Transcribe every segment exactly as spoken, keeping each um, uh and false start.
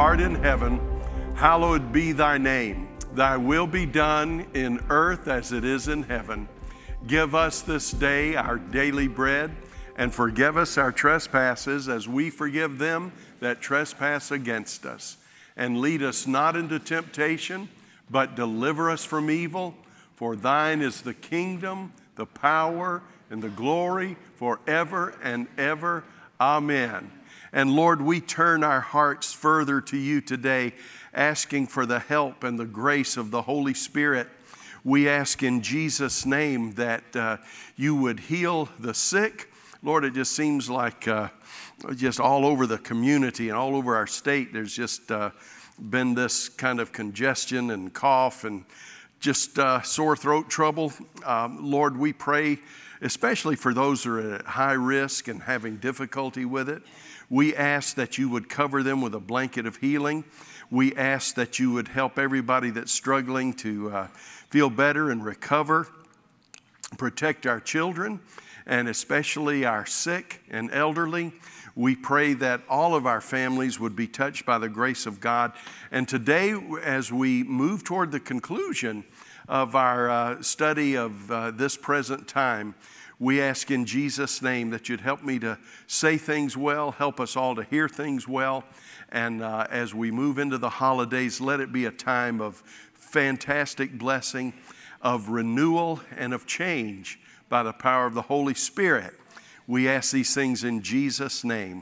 art in heaven, hallowed be thy name. Thy will be done in earth as it is in heaven. Give us this day our daily bread, and forgive us our trespasses as we forgive them that trespass against us. And lead us not into temptation, but deliver us from evil. For thine is the kingdom, the power, and the glory forever and ever. Amen. And Lord, we turn our hearts further to you today, asking for the help and the grace of the Holy Spirit. We ask in Jesus' name that uh, you would heal the sick. Lord, it just seems like uh, just all over the community and all over our state, there's just uh, been this kind of congestion and cough and just uh, sore throat trouble. Um, Lord, we pray, especially for those who are at high risk and having difficulty with it. We ask that you would cover them with a blanket of healing. We ask that you would help everybody that's struggling to uh, feel better and recover. Protect our children, and especially our sick and elderly. We pray that all of our families would be touched by the grace of God. And today, as we move toward the conclusion of our uh, study of uh, this present time, we ask in Jesus' name that you'd help me to say things well, help us all to hear things well. And uh, as we move into the holidays, let it be a time of fantastic blessing, of renewal, and of change by the power of the Holy Spirit. We ask these things in Jesus' name.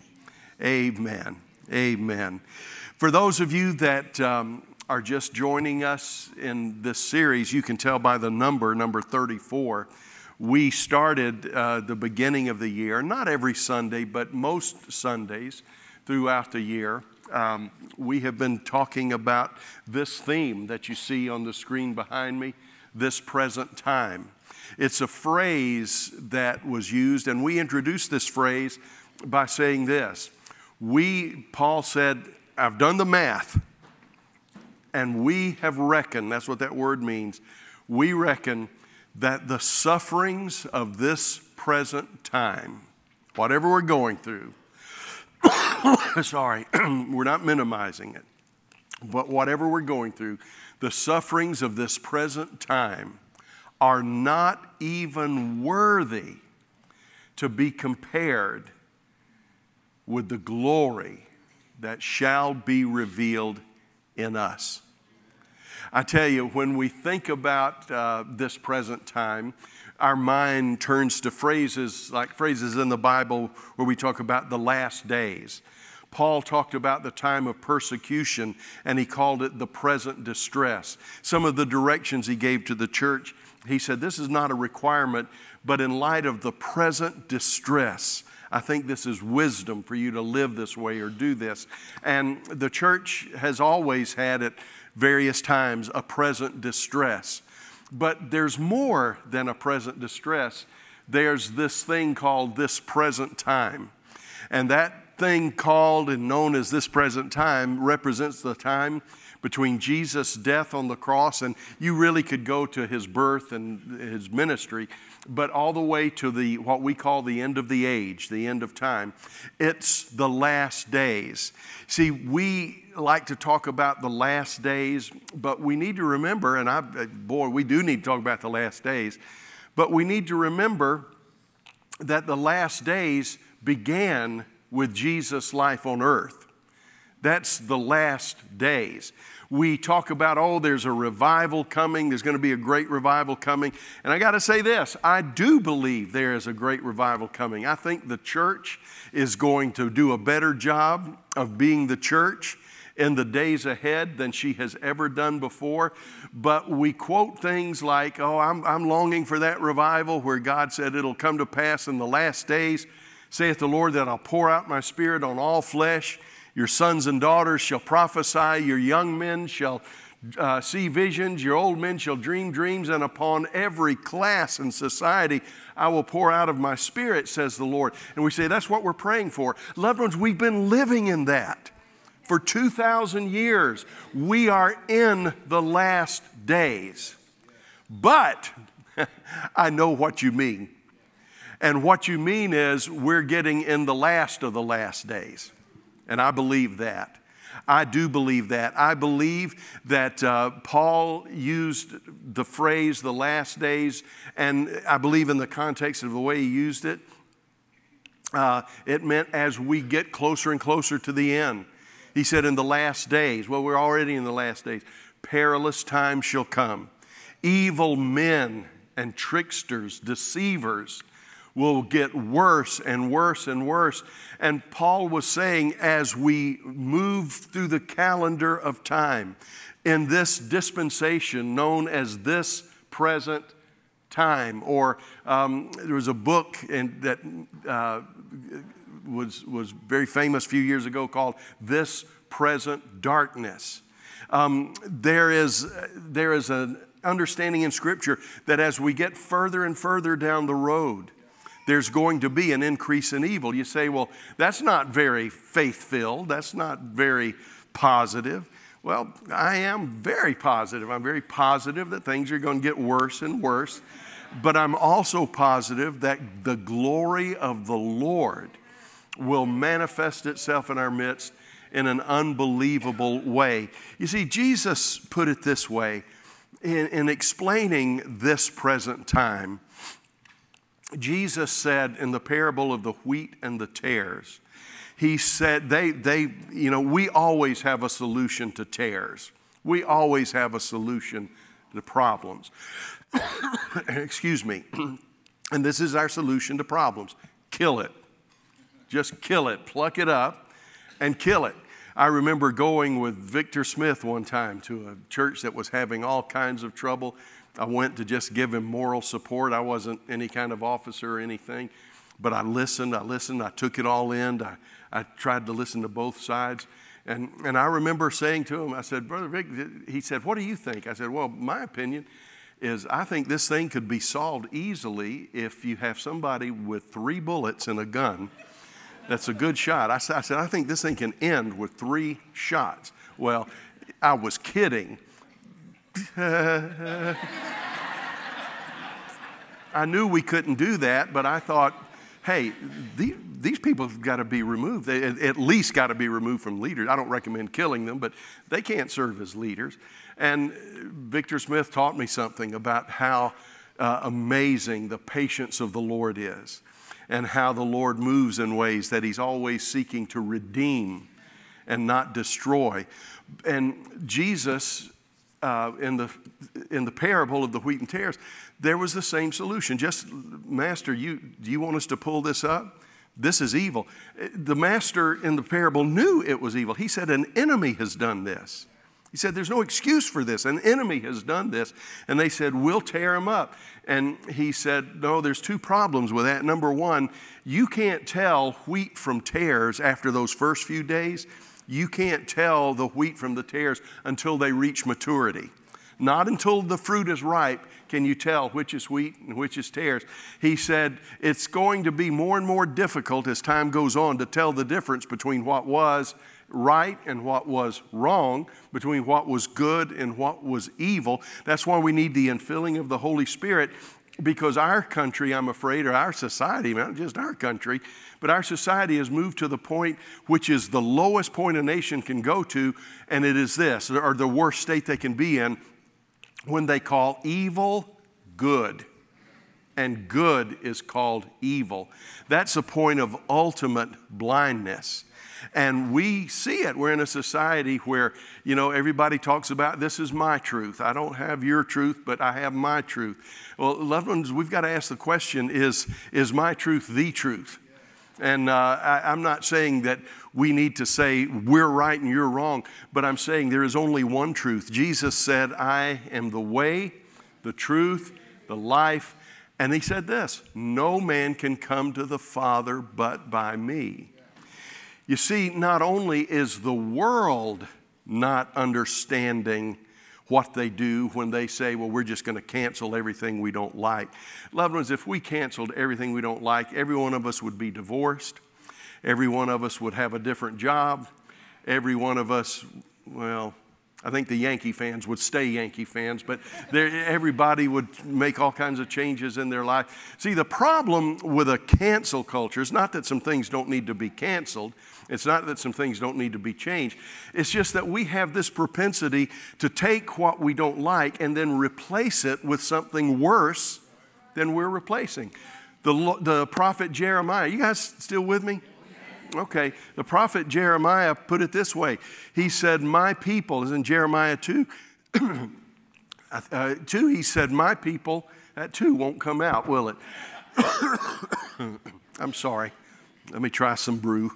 Amen. Amen. For those of you that um, are just joining us in this series, you can tell by the number, number thirty-four. We started uh, the beginning of the year, not every Sunday, but most Sundays throughout the year. Um, we have been talking about this theme that you see on the screen behind me, this present time. It's a phrase that was used, and we introduced this phrase by saying this. We, Paul said, I've done the math, and we have reckoned, that's what that word means, we reckon that the sufferings of this present time, whatever we're going through, sorry, we're not minimizing it, but whatever we're going through, the sufferings of this present time are not even worthy to be compared with the glory that shall be revealed in us. I tell you, when we think about uh, this present time, our mind turns to phrases like phrases in the Bible where we talk about the last days. Paul talked about the time of persecution, and he called it the present distress. Some of the directions he gave to the church, he said, this is not a requirement, but in light of the present distress, I think this is wisdom for you to live this way or do this. And the church has always had at various times a present distress. But there's more than a present distress. There's this thing called this present time. And that thing called and known as this present time represents the time between Jesus' death on the cross, and you really could go to his birth and his ministry, but all the way to the what we call the end of the age, the end of time. It's the last days. See, we like to talk about the last days, but we need to remember, and I, boy, we do need to talk about the last days, but we need to remember that the last days began with Jesus' life on earth. That's the last days. We talk about, oh, there's a revival coming. There's going to be a great revival coming. And I got to say this, I do believe there is a great revival coming. I think the church is going to do a better job of being the church in the days ahead than she has ever done before. But we quote things like, oh, I'm, I'm longing for that revival where God said it'll come to pass in the last days. Saith the Lord that I'll pour out my spirit on all flesh. Your sons and daughters shall prophesy. Your young men shall uh, see visions. Your old men shall dream dreams. And upon every class in society, I will pour out of my spirit, says the Lord. And we say, that's what we're praying for. Loved ones, we've been living in that for two thousand years. We are in the last days. But I know what you mean. And what you mean is we're getting in the last of the last days. And I believe that. I do believe that. I believe that uh, Paul used the phrase the last days, and I believe in the context of the way he used it, uh, it meant as we get closer and closer to the end. He said in the last days, well, we're already in the last days, perilous times shall come. Evil men and tricksters, deceivers, will get worse and worse and worse. And Paul was saying, as we move through the calendar of time, in this dispensation known as this present time, or um, there was a book in, that uh, was, was very famous a few years ago called This Present Darkness. Um, there is, there is an understanding in Scripture that as we get further and further down the road, there's going to be an increase in evil. You say, well, that's not very faith-filled. That's not very positive. Well, I am very positive. I'm very positive that things are going to get worse and worse. But I'm also positive that the glory of the Lord will manifest itself in our midst in an unbelievable way. You see, Jesus put it this way in, in explaining this present time. Jesus said in the parable of the wheat and the tares, he said, they, they, you know, we always have a solution to tares. We always have a solution to problems. Excuse me. And this is our solution to problems. Kill it. Just kill it. Pluck it up and kill it. I remember going with Victor Smith one time to a church that was having all kinds of trouble. I went to just give him moral support. I wasn't any kind of officer or anything, but I listened, I listened, I took it all in. I, I tried to listen to both sides. And, and I remember saying to him, I said, Brother Vic, he said, what do you think? I said, well, my opinion is I think this thing could be solved easily if you have somebody with three bullets and a gun. That's a good shot. I said, I said, I think this thing can end with three shots. Well, I was kidding. I knew we couldn't do that, but I thought, hey, these, these people have got to be removed. They at least got to be removed from leaders. I don't recommend killing them, but they can't serve as leaders. And Victor Smith taught me something about how uh, amazing the patience of the Lord is, and how the Lord moves in ways that He's always seeking to redeem and not destroy. And Jesus, uh, in the in the parable of the wheat and tares, there was the same solution. Just, Master, you do you want us to pull this up? This is evil. The master in the parable knew it was evil. He said, an enemy has done this. He said, there's no excuse for this. An enemy has done this. And they said, we'll tear him up. And he said, no, there's two problems with that. Number one, you can't tell wheat from tares after those first few days. You can't tell the wheat from the tares until they reach maturity. Not until the fruit is ripe can you tell which is wheat and which is tares. He said, it's going to be more and more difficult as time goes on to tell the difference between what was right and what was wrong, between what was good and what was evil. That's why we need the infilling of the Holy Spirit, because our country, I'm afraid, or our society, not just our country, but our society has moved to the point which is the lowest point a nation can go to, and it is this, or the worst state they can be in, when they call evil good, and good is called evil. That's a point of ultimate blindness. And we see it. We're in a society where, you know, everybody talks about, this is my truth. I don't have your truth, but I have my truth. Well, loved ones, we've got to ask the question, is, is my truth the truth? And uh, I, I'm not saying that we need to say we're right and you're wrong, but I'm saying there is only one truth. Jesus said, I am the way, the truth, the life. And He said this, no man can come to the Father but by me. You see, not only is the world not understanding what they do when they say, well, we're just going to cancel everything we don't like. Loved ones, if we canceled everything we don't like, every one of us would be divorced. Every one of us would have a different job. Every one of us, well, I think the Yankee fans would stay Yankee fans, but everybody would make all kinds of changes in their life. See, the problem with a cancel culture is not that some things don't need to be canceled. It's not that some things don't need to be changed. It's just that we have this propensity to take what we don't like and then replace it with something worse than we're replacing. The, the prophet Jeremiah, you guys still with me? Okay, the prophet Jeremiah put it this way. He said, my people, is in Jeremiah two, uh, two, he said, my people, that two won't come out, will it? I'm sorry. Let me try some brew.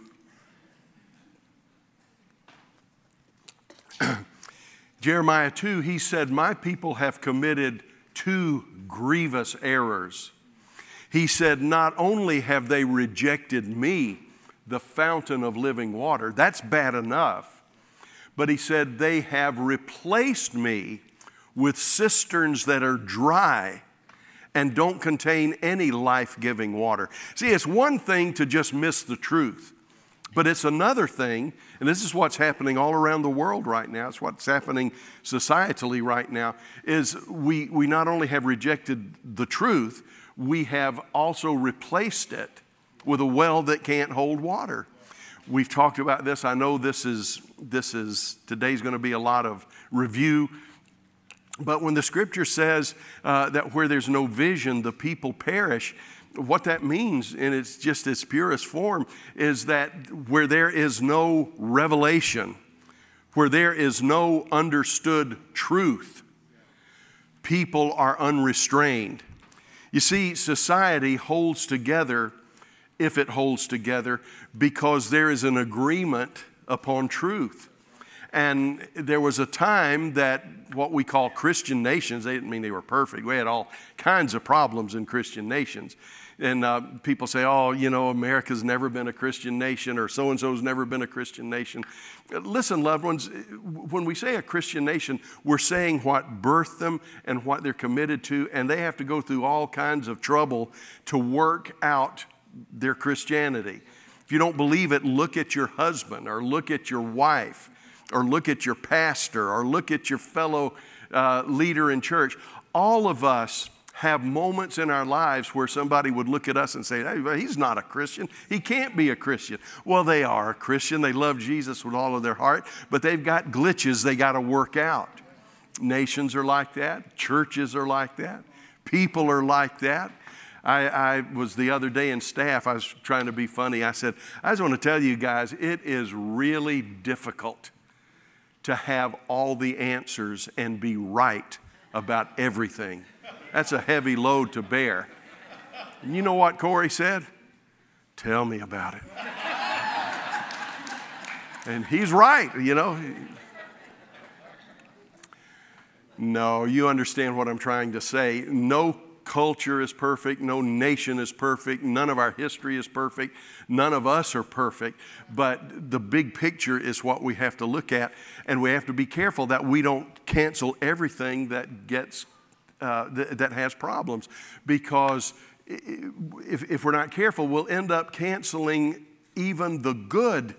Jeremiah two, he said, my people have committed two grievous errors. He said, not only have they rejected me, the fountain of living water, that's bad enough, but he said, they have replaced me with cisterns that are dry and don't contain any life-giving water. See, it's one thing to just miss the truth, but it's another thing, and this is what's happening all around the world right now, it's what's happening societally right now, is we, we not only have rejected the truth, we have also replaced it with a well that can't hold water. We've talked about this. I know this is, this is, today's going to be a lot of review. But when the scripture says uh, that where there's no vision, the people perish, what that means, in its just its purest form, is that where there is no revelation, where there is no understood truth, people are unrestrained. You see, society holds together if it holds together because there is an agreement upon truth. And there was a time that what we call Christian nations, they didn't mean they were perfect. We had all kinds of problems in Christian nations. And uh, people say, oh, you know, America's never been a Christian nation, or so-and-so's never been a Christian nation. Listen, loved ones, when we say a Christian nation, we're saying what birthed them and what they're committed to, and they have to go through all kinds of trouble to work out their Christianity. If you don't believe it, look at your husband, or look at your wife, or look at your pastor, or look at your fellow uh, leader in church. All of us have moments in our lives where somebody would look at us and say, hey, he's not a Christian. He can't be a Christian. Well, they are a Christian. They love Jesus with all of their heart, but they've got glitches they got to work out. Nations are like that. Churches are like that. People are like that. I, I was the other day in staff, I was trying to be funny. I said, I just want to tell you guys, it is really difficult to have all the answers and be right about everything. That's a heavy load to bear. And you know what Corey said? Tell me about it. And he's right, you know. No, you understand what I'm trying to say. No culture is perfect. No nation is perfect. None of our history is perfect. None of us are perfect. But the big picture is what we have to look at. And we have to be careful that we don't cancel everything that gets uh, th- that has problems. Because if, if we're not careful, we'll end up canceling even the good.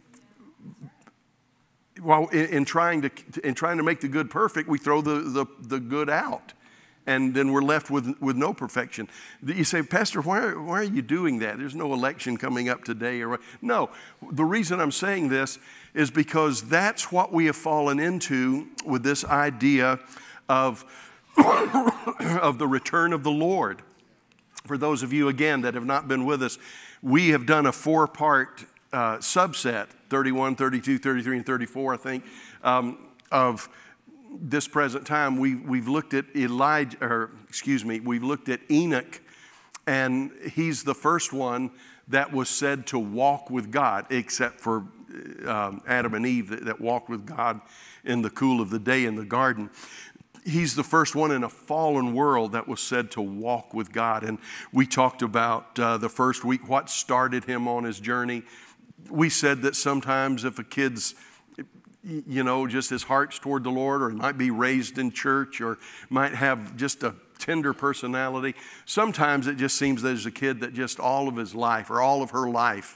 While in, in trying to in trying to make the good perfect, we throw the, the, the good out. And then we're left with, with no perfection. You say, Pastor, why, why are you doing that? There's no election coming up today. Or No, the reason I'm saying this is because that's what we have fallen into with this idea of, of the return of the Lord. For those of you, again, that have not been with us, we have done a four-part uh, subset, thirty-one, thirty-two, thirty-three, and thirty-four, I think, um, of this present time. We, we've looked at Elijah, or excuse me, we've looked at Enoch, and he's the first one that was said to walk with God, except for um, Adam and Eve that, that walked with God in the cool of the day in the garden. He's the first one in a fallen world that was said to walk with God. And we talked about uh, the first week, what started him on his journey. We said that sometimes if a kid's you know, just his heart's toward the Lord, or he might be raised in church, or might have just a tender personality. Sometimes it just seems there's a kid that just all of his life, or all of her life,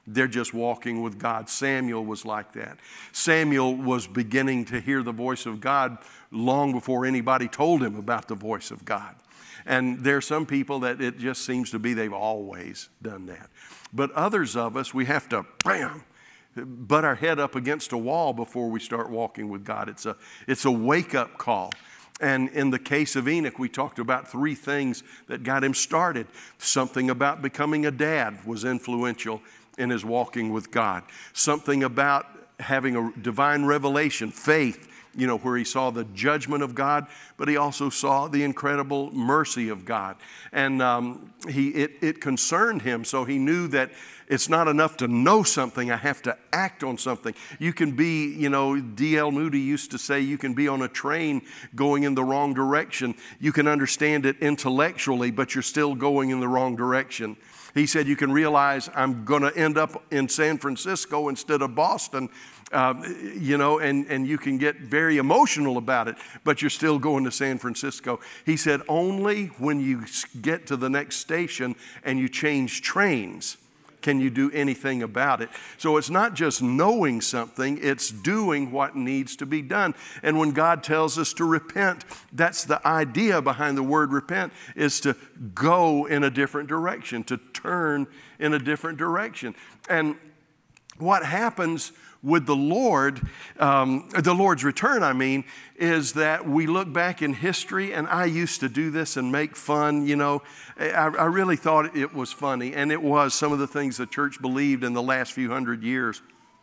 They're just walking with God. Samuel was like that. Samuel was beginning to hear the voice of God long before anybody told him about the voice of God. And there are some people that it just seems to be they've always done that. But others of us, we have to, bam, butt our head up against a wall before we start walking with God. It's a, it's a wake-up call. And in the case of Enoch, we talked about three things that got him started. Something about becoming a dad was influential in his walking with God. Something about having a divine revelation, faith, you know, where he saw the judgment of God, but he also saw the incredible mercy of God. And um, he it, it concerned him, so he knew that it's not enough to know something, I have to act on something. You can be, you know, D L Moody used to say, you can be on a train going in the wrong direction. You can understand it intellectually, but you're still going in the wrong direction. He said, you can realize I'm going to end up in San Francisco instead of Boston, uh, you know, and, and you can get very emotional about it, but you're still going to San Francisco. He said, only when you get to the next station and you change trains can you do anything about it. So it's not just knowing something, it's doing what needs to be done. And when God tells us to repent, that's the idea behind the word repent, is to go in a different direction, to turn in a different direction. And what happens with the Lord, um, the Lord's return, I mean, is that we look back in history, and I used to do this and make fun, you know. I, I really thought it was funny, and it was some of the things the church believed in the last few hundred years.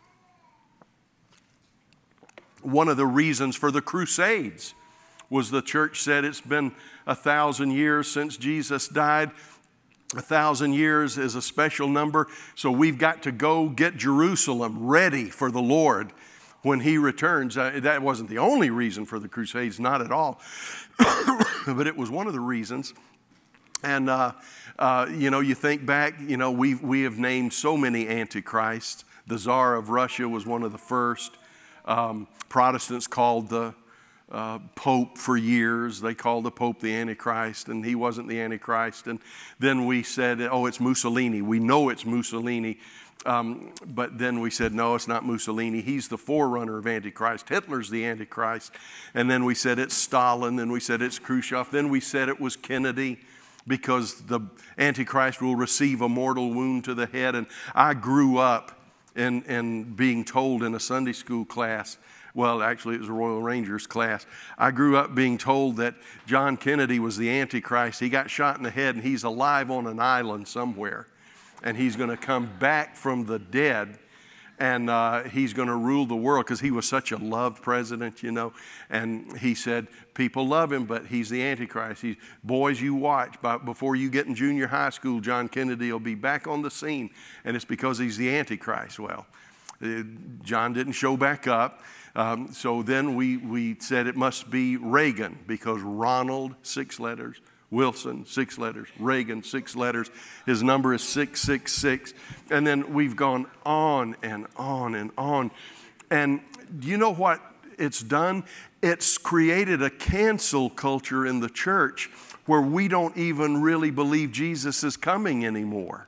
One of the reasons for the Crusades was the church said it's been a thousand years since Jesus died. A thousand years is a special number, so we've got to go get Jerusalem ready for the Lord when He returns. Uh, that wasn't the only reason for the Crusades, not at all, but it was one of the reasons. And, uh, uh, you know, you think back, you know, we we have named so many antichrists. The Tsar of Russia was one of the first. Um, Protestants called the Uh, Pope for years. They called the Pope the Antichrist, and he wasn't the Antichrist. And then we said, oh, it's Mussolini. We know it's Mussolini. Um, but then we said, no, it's not Mussolini. He's the forerunner of Antichrist. Hitler's the Antichrist. And then we said it's Stalin. Then we said it's Khrushchev. Then we said it was Kennedy, because the Antichrist will receive a mortal wound to the head. And I grew up in, in being told in a Sunday school class, well, actually, it was a Royal Rangers class. I grew up being told that John Kennedy was the Antichrist. He got shot in the head, and he's alive on an island somewhere. And he's going to come back from the dead, and uh, he's going to rule the world, because he was such a loved president, you know. And he said, people love him, but he's the Antichrist. He's, boys, you watch. By, before you get in junior high school, John Kennedy will be back on the scene, and it's because he's the Antichrist. Well, uh, John didn't show back up. Um, so then we, we said it must be Reagan, because Ronald, six letters, Wilson, six letters, Reagan, six letters. His number is six six six. And then we've gone on and on and on. And do you know what it's done? It's created a cancel culture in the church where we don't even really believe Jesus is coming anymore.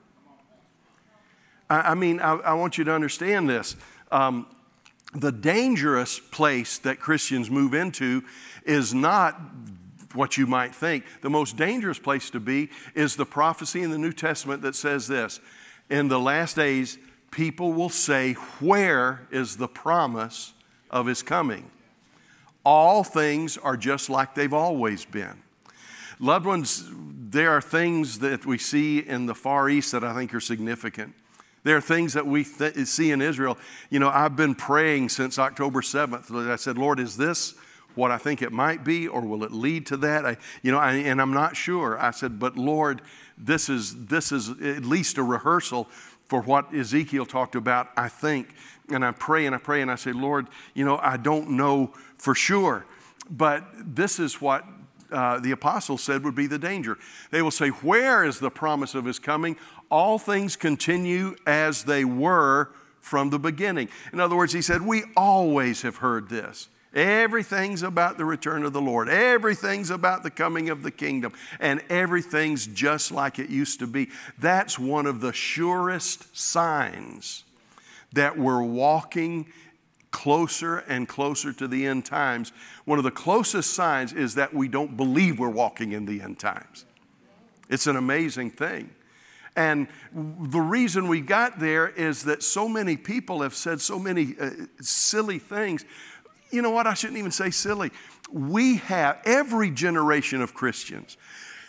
I, I mean, I, I want you to understand this. Um, The dangerous place that Christians move into is not what you might think. The most dangerous place to be is the prophecy in the New Testament that says this: in the last days, people will say, where is the promise of His coming? All things are just like they've always been. Loved ones, there are things that we see in the Far East that I think are significant. There are things that we th- see in Israel. You know, I've been praying since October seventh. I said, Lord, is this what I think it might be, or will it lead to that? I, you know, I, and I'm not sure. I said, but Lord, this is this is at least a rehearsal for what Ezekiel talked about, I think. And I pray and I pray and I say, Lord, you know, I don't know for sure, but this is what uh, the apostles said would be the danger. They will say, where is the promise of His coming? All things continue as they were from the beginning. In other words, he said, we always have heard this. Everything's about the return of the Lord. Everything's about the coming of the kingdom. And everything's just like it used to be. That's one of the surest signs that we're walking closer and closer to the end times. One of the closest signs is that we don't believe we're walking in the end times. It's an amazing thing. And the reason we got there is that so many people have said so many uh, silly things. You know what? I shouldn't even say silly. We have, every generation of Christians,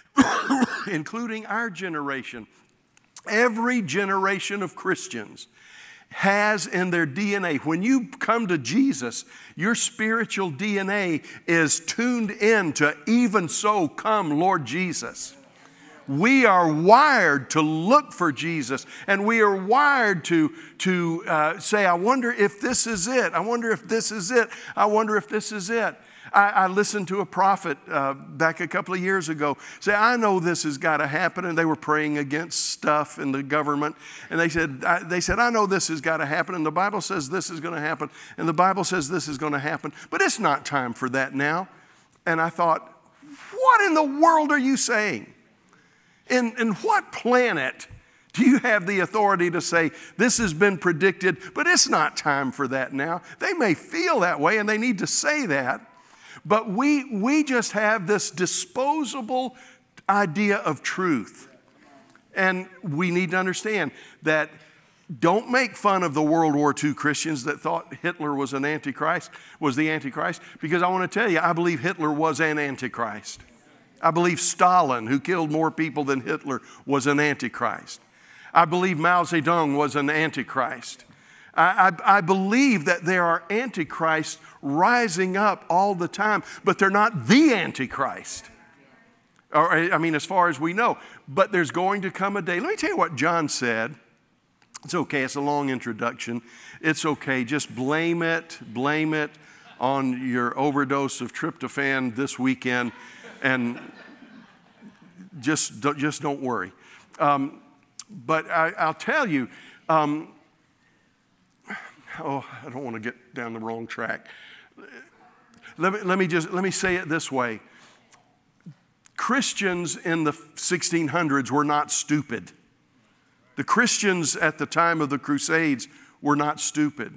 including our generation, every generation of Christians has in their D N A, when you come to Jesus, your spiritual D N A is tuned in to even so come Lord Jesus. We are wired to look for Jesus, and we are wired to, to uh, say, I wonder if this is it. I wonder if this is it. I wonder if this is it. I, I listened to a prophet uh, back a couple of years ago say, I know this has got to happen. And they were praying against stuff in the government. And they said, I, they said, I know this has got to happen. And the Bible says this is going to happen. And the Bible says this is going to happen. But it's not time for that now. And I thought, what in the world are you saying? In, in what planet do you have the authority to say, this has been predicted, but it's not time for that now? They may feel that way, and they need to say that. But we, we just have this disposable idea of truth. And we need to understand that don't make fun of the World War Two Christians that thought Hitler was an antichrist, was the antichrist, because I want to tell you, I believe Hitler was an antichrist. I believe Stalin, who killed more people than Hitler, was an antichrist. I believe Mao Zedong was an antichrist. I, I, I believe that there are antichrists rising up all the time, but they're not the antichrist. Or, I mean, as far as we know. But there's going to come a day. Let me tell you what John said. It's okay. It's a long introduction. It's okay. Just blame it, blame it on your overdose of tryptophan this weekend. And just, just don't worry. Um, but I, I'll tell you, um, oh, I don't want to get down the wrong track. Let me, let me just, let me say it this way. Christians in the sixteen hundreds were not stupid. The Christians at the time of the Crusades were not stupid.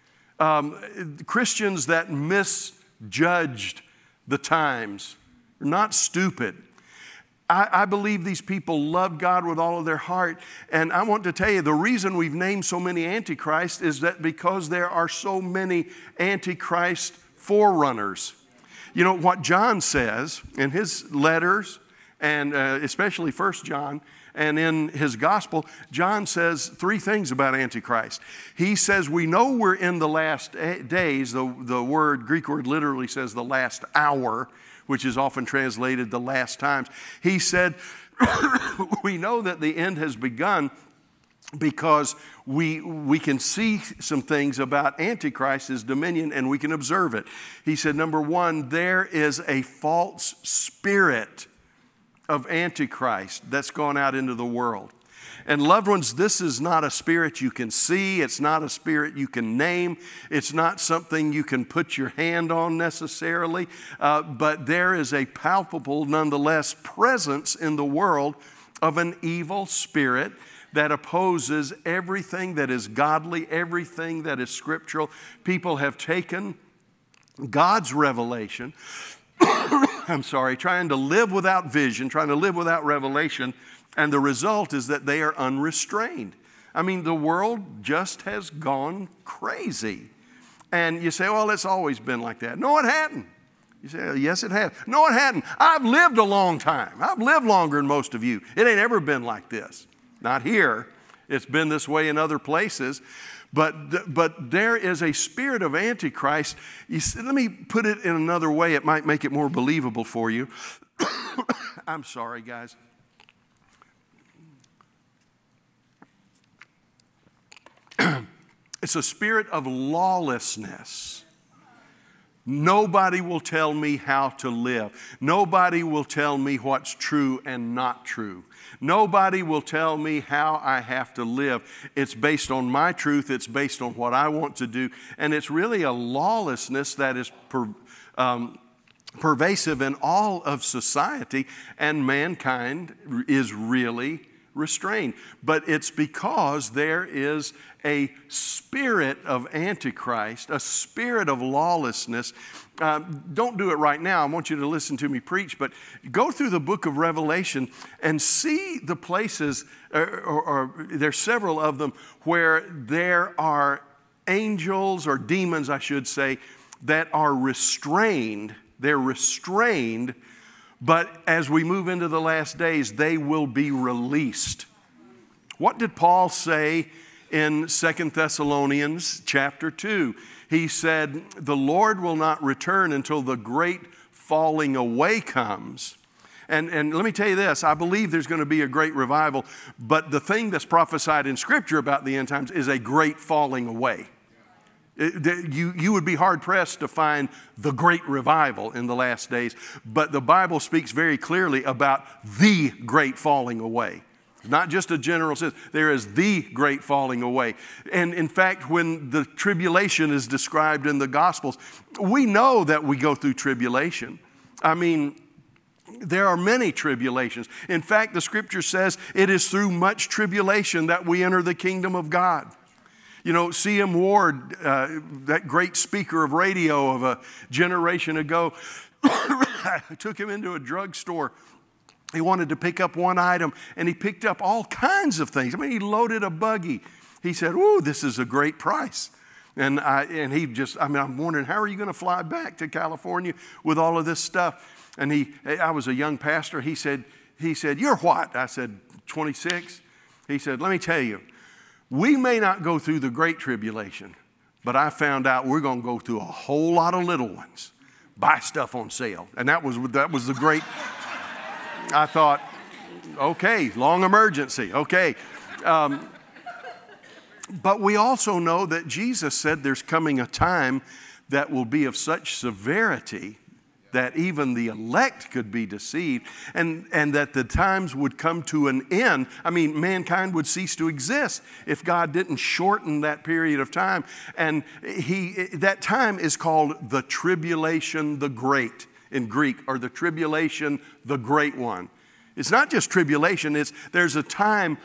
Um, Christians that misjudged the times are not stupid. I, I believe these people love God with all of their heart. And I want to tell you, the reason we've named so many antichrists is that because there are so many antichrist forerunners. You know, what John says in his letters, and uh, especially First John, and in his gospel, John says three things about Antichrist. He says, we know we're in the last days. The, the word, Greek word literally says the last hour, which is often translated the last times. He said, we know that the end has begun because we, we can see some things about Antichrist, his dominion, and we can observe it. He said, number one, there is a false spirit of Antichrist that's gone out into the world. And loved ones, this is not a spirit you can see. It's not a spirit you can name. It's not something you can put your hand on necessarily. Uh, but there is a palpable, nonetheless, presence in the world of an evil spirit that opposes everything that is godly, everything that is scriptural. People have taken God's revelation, I'm sorry, trying to live without vision, trying to live without revelation, and the result is that they are unrestrained. I mean, the world just has gone crazy. And you say, well, it's always been like that. No, it hadn't. You say, yes, it has. No, it hadn't. I've lived a long time. I've lived longer than most of you. It ain't ever been like this. Not here. It's been this way in other places. But, but there is a spirit of Antichrist. You see, let me put it in another way. It might make it more believable for you. I'm sorry, guys. It's a spirit of lawlessness. Nobody will tell me how to live. Nobody will tell me what's true and not true. Nobody will tell me how I have to live. It's based on my truth. It's based on what I want to do. And it's really a lawlessness that is per, um, pervasive in all of society, and mankind is really restrained. But it's because there is a spirit of Antichrist, a spirit of lawlessness. Uh, don't do it right now. I want you to listen to me preach, but go through the book of Revelation and see the places, or, or, or there's several of them, where there are angels, or demons, I should say, that are restrained. They're restrained, but as we move into the last days, they will be released. What did Paul say in Second Thessalonians chapter two? He said, the Lord will not return until the great falling away comes. And, and let me tell you this, I believe there's going to be a great revival, but the thing that's prophesied in Scripture about the end times is a great falling away. It, you, you would be hard-pressed to find the great revival in the last days, but the Bible speaks very clearly about the great falling away. Not just a general sense. There is the great falling away. And in fact, when the tribulation is described in the Gospels, we know that we go through tribulation. I mean, there are many tribulations. In fact, the Scripture says it is through much tribulation that we enter the kingdom of God. You know, C M Ward, uh, that great speaker of radio of a generation ago, I took him into a drugstore. He wanted to pick up one item, and he picked up all kinds of things. I mean, he loaded a buggy. He said, "Ooh, this is a great price." And I, and he just, I mean, I'm wondering, how are you going to fly back to California with all of this stuff? And he, I was a young pastor. He said, he said, "You're what?" I said, twenty-six. He said, "Let me tell you, we may not go through the great tribulation, but I found out we're going to go through a whole lot of little ones. Buy stuff on sale." And that was, that was the great, I thought, okay, long emergency, okay. Um, but we also know that Jesus said there's coming a time that will be of such severity that even the elect could be deceived, and, and that the times would come to an end. I mean, mankind would cease to exist if God didn't shorten that period of time. And he, that time is called the tribulation, the great in Greek, or the tribulation, the great one. It's not just tribulation, it's there's a time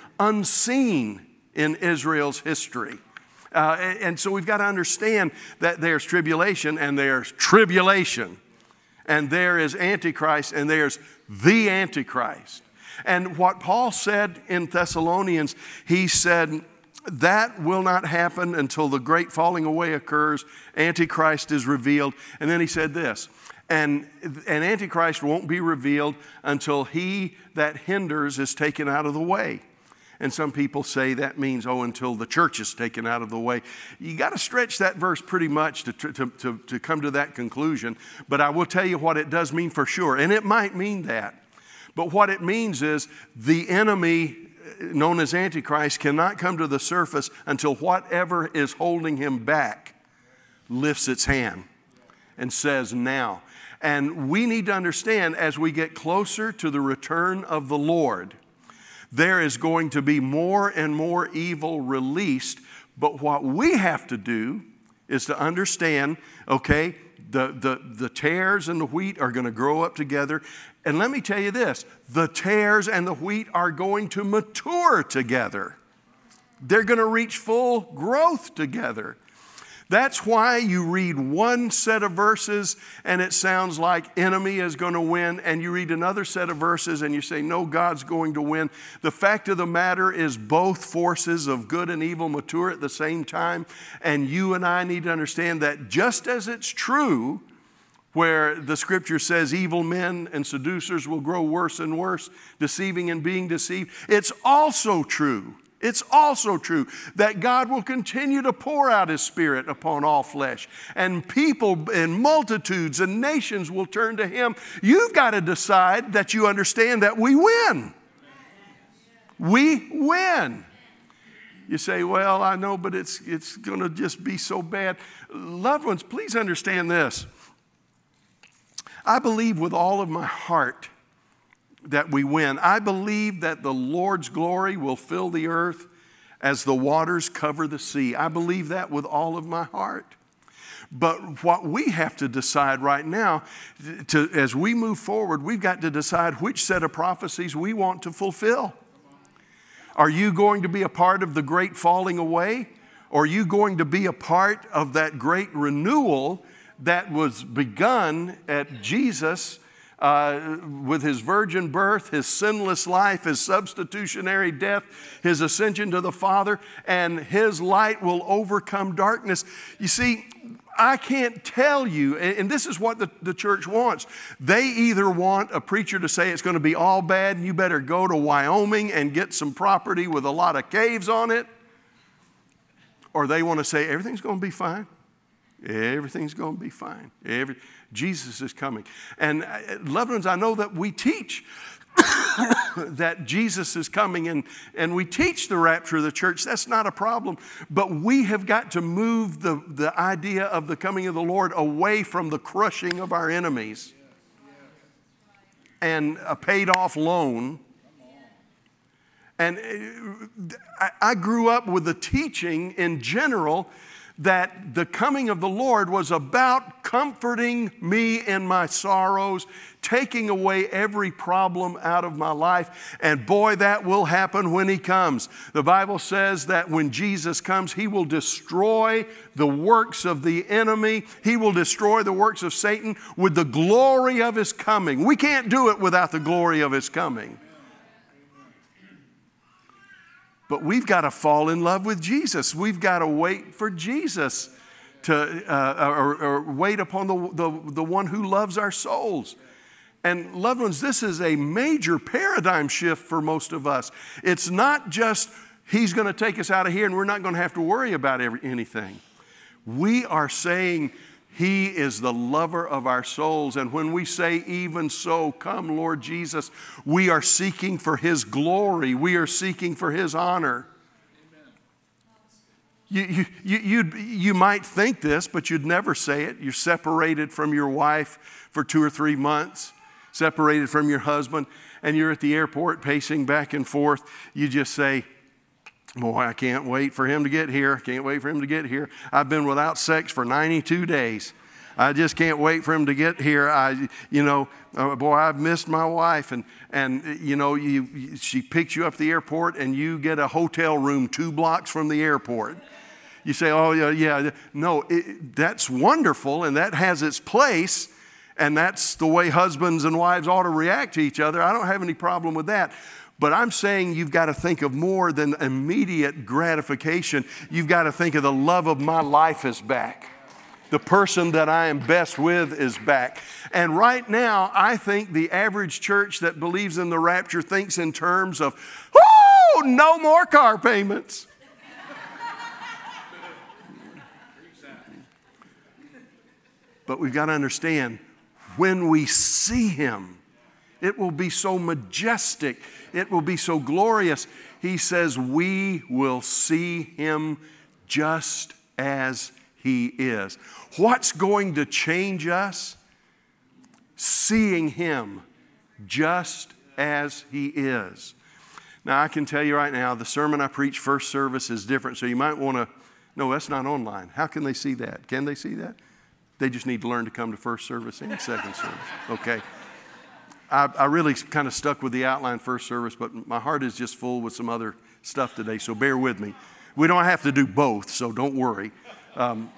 unseen in Israel's history. Uh, and, and so we've got to understand that there's tribulation and there's tribulation. And there is Antichrist, and there's the Antichrist. And what Paul said in Thessalonians, he said, that will not happen until the great falling away occurs. Antichrist is revealed. And then he said this, and, and Antichrist won't be revealed until he that hinders is taken out of the way. And some people say that means, oh, until the church is taken out of the way. You got to stretch that verse pretty much to, to, to, to come to that conclusion. But I will tell you what it does mean for sure. And it might mean that. But what it means is the enemy, known as Antichrist, cannot come to the surface until whatever is holding him back lifts its hand and says, now. And we need to understand, as we get closer to the return of the Lord, there is going to be more and more evil released. But what we have to do is to understand, okay, the, the, the tares and the wheat are going to grow up together. And let me tell you this, the tares and the wheat are going to mature together. They're going to reach full growth together. That's why you read one set of verses and it sounds like enemy is going to win, and you read another set of verses and you say, no, God's going to win. The fact of the matter is both forces of good and evil mature at the same time, and you and I need to understand that just as it's true where the Scripture says evil men and seducers will grow worse and worse, deceiving and being deceived, it's also true It's also true that God will continue to pour out His Spirit upon all flesh, and people and multitudes and nations will turn to Him. You've got to decide that you understand that we win. We win. You say, well, I know, but it's, it's going to just be so bad. Loved ones, please understand this. I believe with all of my heart that we win. I believe that the Lord's glory will fill the earth as the waters cover the sea. I believe that with all of my heart. But what we have to decide right now, to, as we move forward, we've got to decide which set of prophecies we want to fulfill. Are you going to be a part of the great falling away? Or are you going to be a part of that great renewal that was begun at Jesus uh, with his virgin birth, his sinless life, his substitutionary death, his ascension to the Father, and his light will overcome darkness? You see, I can't tell you, and this is what the, the church wants. They either want a preacher to say it's going to be all bad and you better go to Wyoming and get some property with a lot of caves on it, or they want to say everything's going to be fine. Everything's going to be fine. Every, Jesus is coming. And uh, loved ones, I know that we teach that Jesus is coming, and, and we teach the rapture of the church. That's not a problem. But we have got to move the, the idea of the coming of the Lord away from the crushing of our enemies and a paid off loan. And I, I grew up with the teaching in general that the coming of the Lord was about comforting me in my sorrows, taking away every problem out of my life. And boy, that will happen when he comes. The Bible says that when Jesus comes, he will destroy the works of the enemy. He will destroy the works of Satan with the glory of his coming. We can't do it without the glory of his coming. But we've got to fall in love with Jesus. We've got to wait for Jesus to, uh, or, or wait upon the, the, the one who loves our souls. And loved ones, this is a major paradigm shift for most of us. It's not just he's going to take us out of here and we're not going to have to worry about every, anything. We are saying he is the lover of our souls. And when we say, even so, come, Lord Jesus, we are seeking for his glory. We are seeking for his honor. You, you, you, you'd, you might think this, but you'd never say it. You're separated from your wife for two or three months, separated from your husband, and you're at the airport pacing back and forth. You just say, boy, I can't wait for him to get here. I can't wait for him to get here. I've been without sex for ninety-two days. I just can't wait for him to get here. I, you know, uh, boy, I've missed my wife. And, and you know, you, she picks you up at the airport and you get a hotel room two blocks from the airport. You say, oh, yeah, yeah. No, it, that's wonderful and that has its place. And that's the way husbands and wives ought to react to each other. I don't have any problem with that. But I'm saying you've got to think of more than immediate gratification. You've got to think of the love of my life is back. The person that I am best with is back. And right now, I think the average church that believes in the rapture thinks in terms of, whoo, no more car payments. But we've got to understand, when we see him, it will be so majestic. It will be so glorious. He says we will see him just as he is. What's going to change us? Seeing him just as he is. Now, I can tell you right now, the sermon I preach first service is different, so you might want to, no, that's not online. How can they see that? Can they see that? They just need to learn to come to first service and second service. Okay. I, I really kind of stuck with the outline first service, but my heart is just full with some other stuff today, so bear with me. We don't have to do both, so don't worry. Um,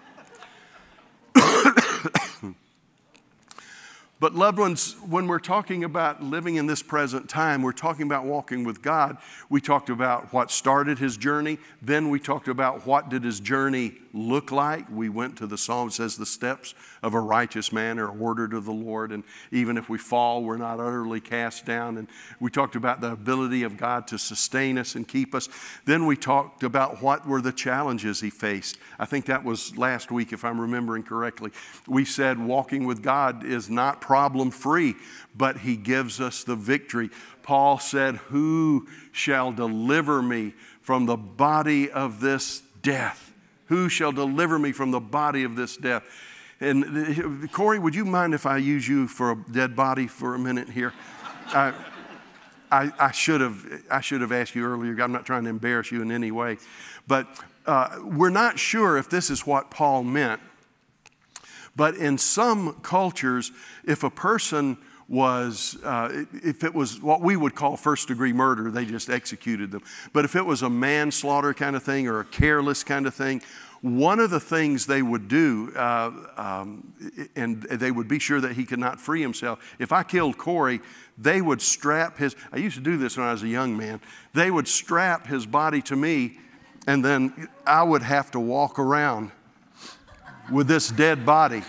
But loved ones, when we're talking about living in this present time, we're talking about walking with God. We talked about what started his journey. Then we talked about what did his journey look like. We went to the Psalm that says the steps of a righteous man are ordered of the Lord. And even if we fall, we're not utterly cast down. And we talked about the ability of God to sustain us and keep us. Then we talked about what were the challenges he faced. I think that was last week, if I'm remembering correctly. We said walking with God is not problem-free, but he gives us the victory. Paul said, who shall deliver me from the body of this death? Who shall deliver me from the body of this death? And Corey, would you mind if I use you for a dead body for a minute here? I, I, I should have I should have asked you earlier. I'm not trying to embarrass you in any way. But uh, we're not sure if this is what Paul meant. But in some cultures, if a person was, uh, if it was what we would call first degree murder, they just executed them. But if it was a manslaughter kind of thing or a careless kind of thing, one of the things they would do, uh, um, and they would be sure that he could not free himself. If I killed Corey, they would strap his, I used to do this when I was a young man, they would strap his body to me, and then I would have to walk around with this dead body.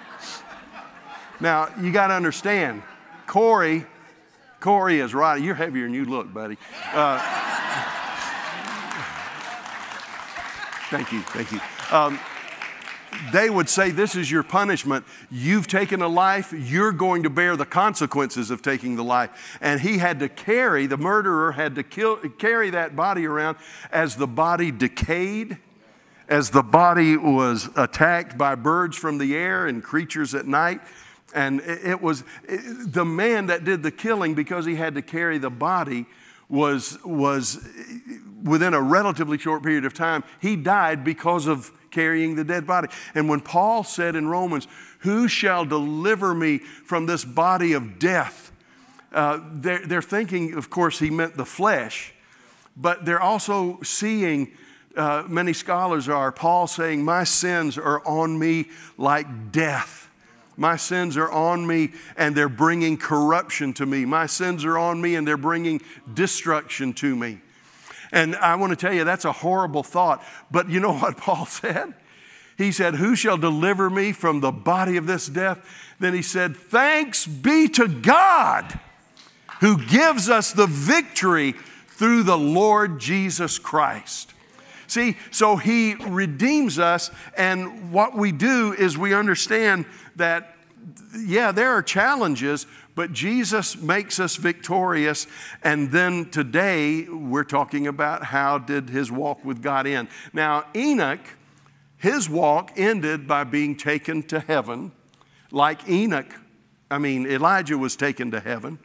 Now, you got to understand, Corey, Corey is right. You're heavier than you look, buddy. Uh, thank you, thank you. Um, they would say, this is your punishment. You've taken a life. You're going to bear the consequences of taking the life. And he had to carry, the murderer had to kill, carry that body around as the body decayed, as the body was attacked by birds from the air and creatures at night. And it was it, the man that did the killing, because he had to carry the body, was, was within a relatively short period of time, he died because of carrying the dead body. And when Paul said in Romans, who shall deliver me from this body of death? Uh, they're, they're thinking, of course, he meant the flesh, but they're also seeing, uh, many scholars are, Paul saying, my sins are on me like death. My sins are on me and they're bringing corruption to me. My sins are on me and they're bringing destruction to me. And I want to tell you, that's a horrible thought. But you know what Paul said? He said, who shall deliver me from the body of this death? Then he said, thanks be to God who gives us the victory through the Lord Jesus Christ. See, so he redeems us, and what we do is we understand that, yeah, there are challenges, but Jesus makes us victorious. And then today we're talking about how did his walk with God end. Now, Enoch, his walk ended by being taken to heaven. Like Enoch, I mean, Elijah was taken to heaven.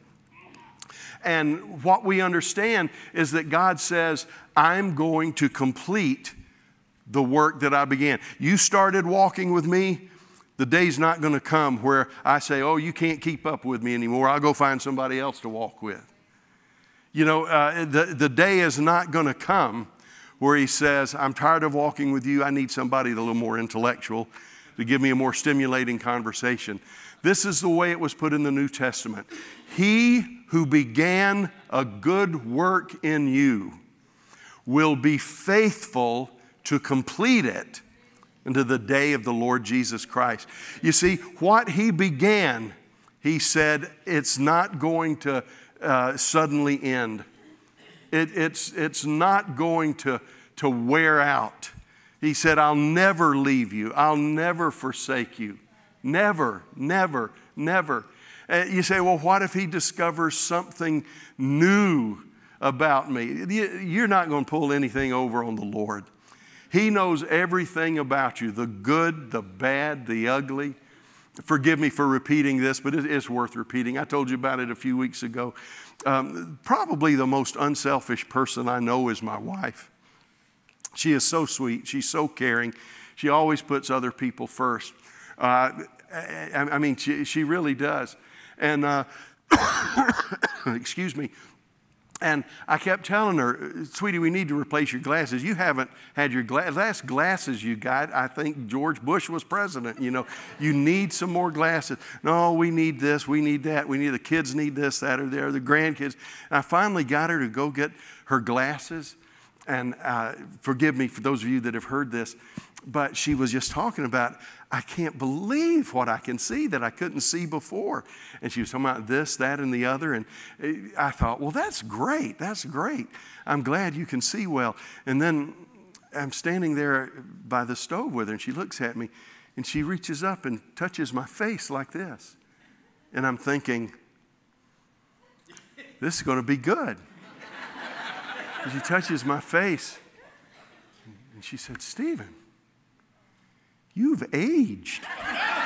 And what we understand is that God says, I'm going to complete the work that I began. You started walking with me. The day's not going to come where I say, oh, you can't keep up with me anymore. I'll go find somebody else to walk with. You know, uh, the, the day is not going to come where he says, I'm tired of walking with you. I need somebody a little more intellectual to give me a more stimulating conversation. This is the way it was put in the New Testament. He who began a good work in you will be faithful to complete it unto the day of the Lord Jesus Christ. You see, what he began, he said, it's not going to uh, suddenly end. It, it's, it's not going to, to wear out. He said, I'll never leave you. I'll never forsake you. Never, never, never. Uh, you say, well, what if he discovers something new about me? You're not going to pull anything over on the Lord. He knows everything about you, the good, the bad, the ugly. Forgive me for repeating this, but it is worth repeating. I told you about it a few weeks ago. Um, probably the most unselfish person I know is my wife. She is so sweet. She's so caring. She always puts other people first. Uh, I, I mean, she, she really does. And, uh, excuse me, and I kept telling her, sweetie, we need to replace your glasses. You haven't had your gla- last glasses you got. I think George Bush was president. You know, you need some more glasses. No, we need this. We need that. We need the kids need this, that, or there. The grandkids. And I finally got her to go get her glasses. And uh, forgive me for those of you that have heard this, but she was just talking about, I can't believe what I can see that I couldn't see before. And she was talking about this, that, and the other. And I thought, well, that's great. That's great. I'm glad you can see well. And then I'm standing there by the stove with her, and she looks at me, and she reaches up and touches my face like this. And I'm thinking, this is going to be good. And she touches my face, and she said, Stephen, you've aged.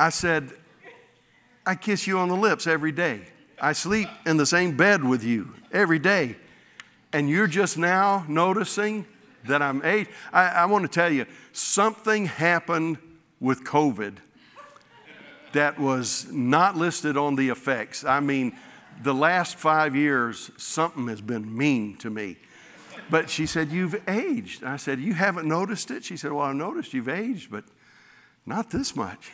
I said, I kiss you on the lips every day. I sleep in the same bed with you every day. And you're just now noticing that I'm aged. I, I want to tell you, something happened with COVID that was not listed on the effects. I mean, the last five years, something has been mean to me. But she said, you've aged. I said, you haven't noticed it? She said, well, I've noticed you've aged, but not this much.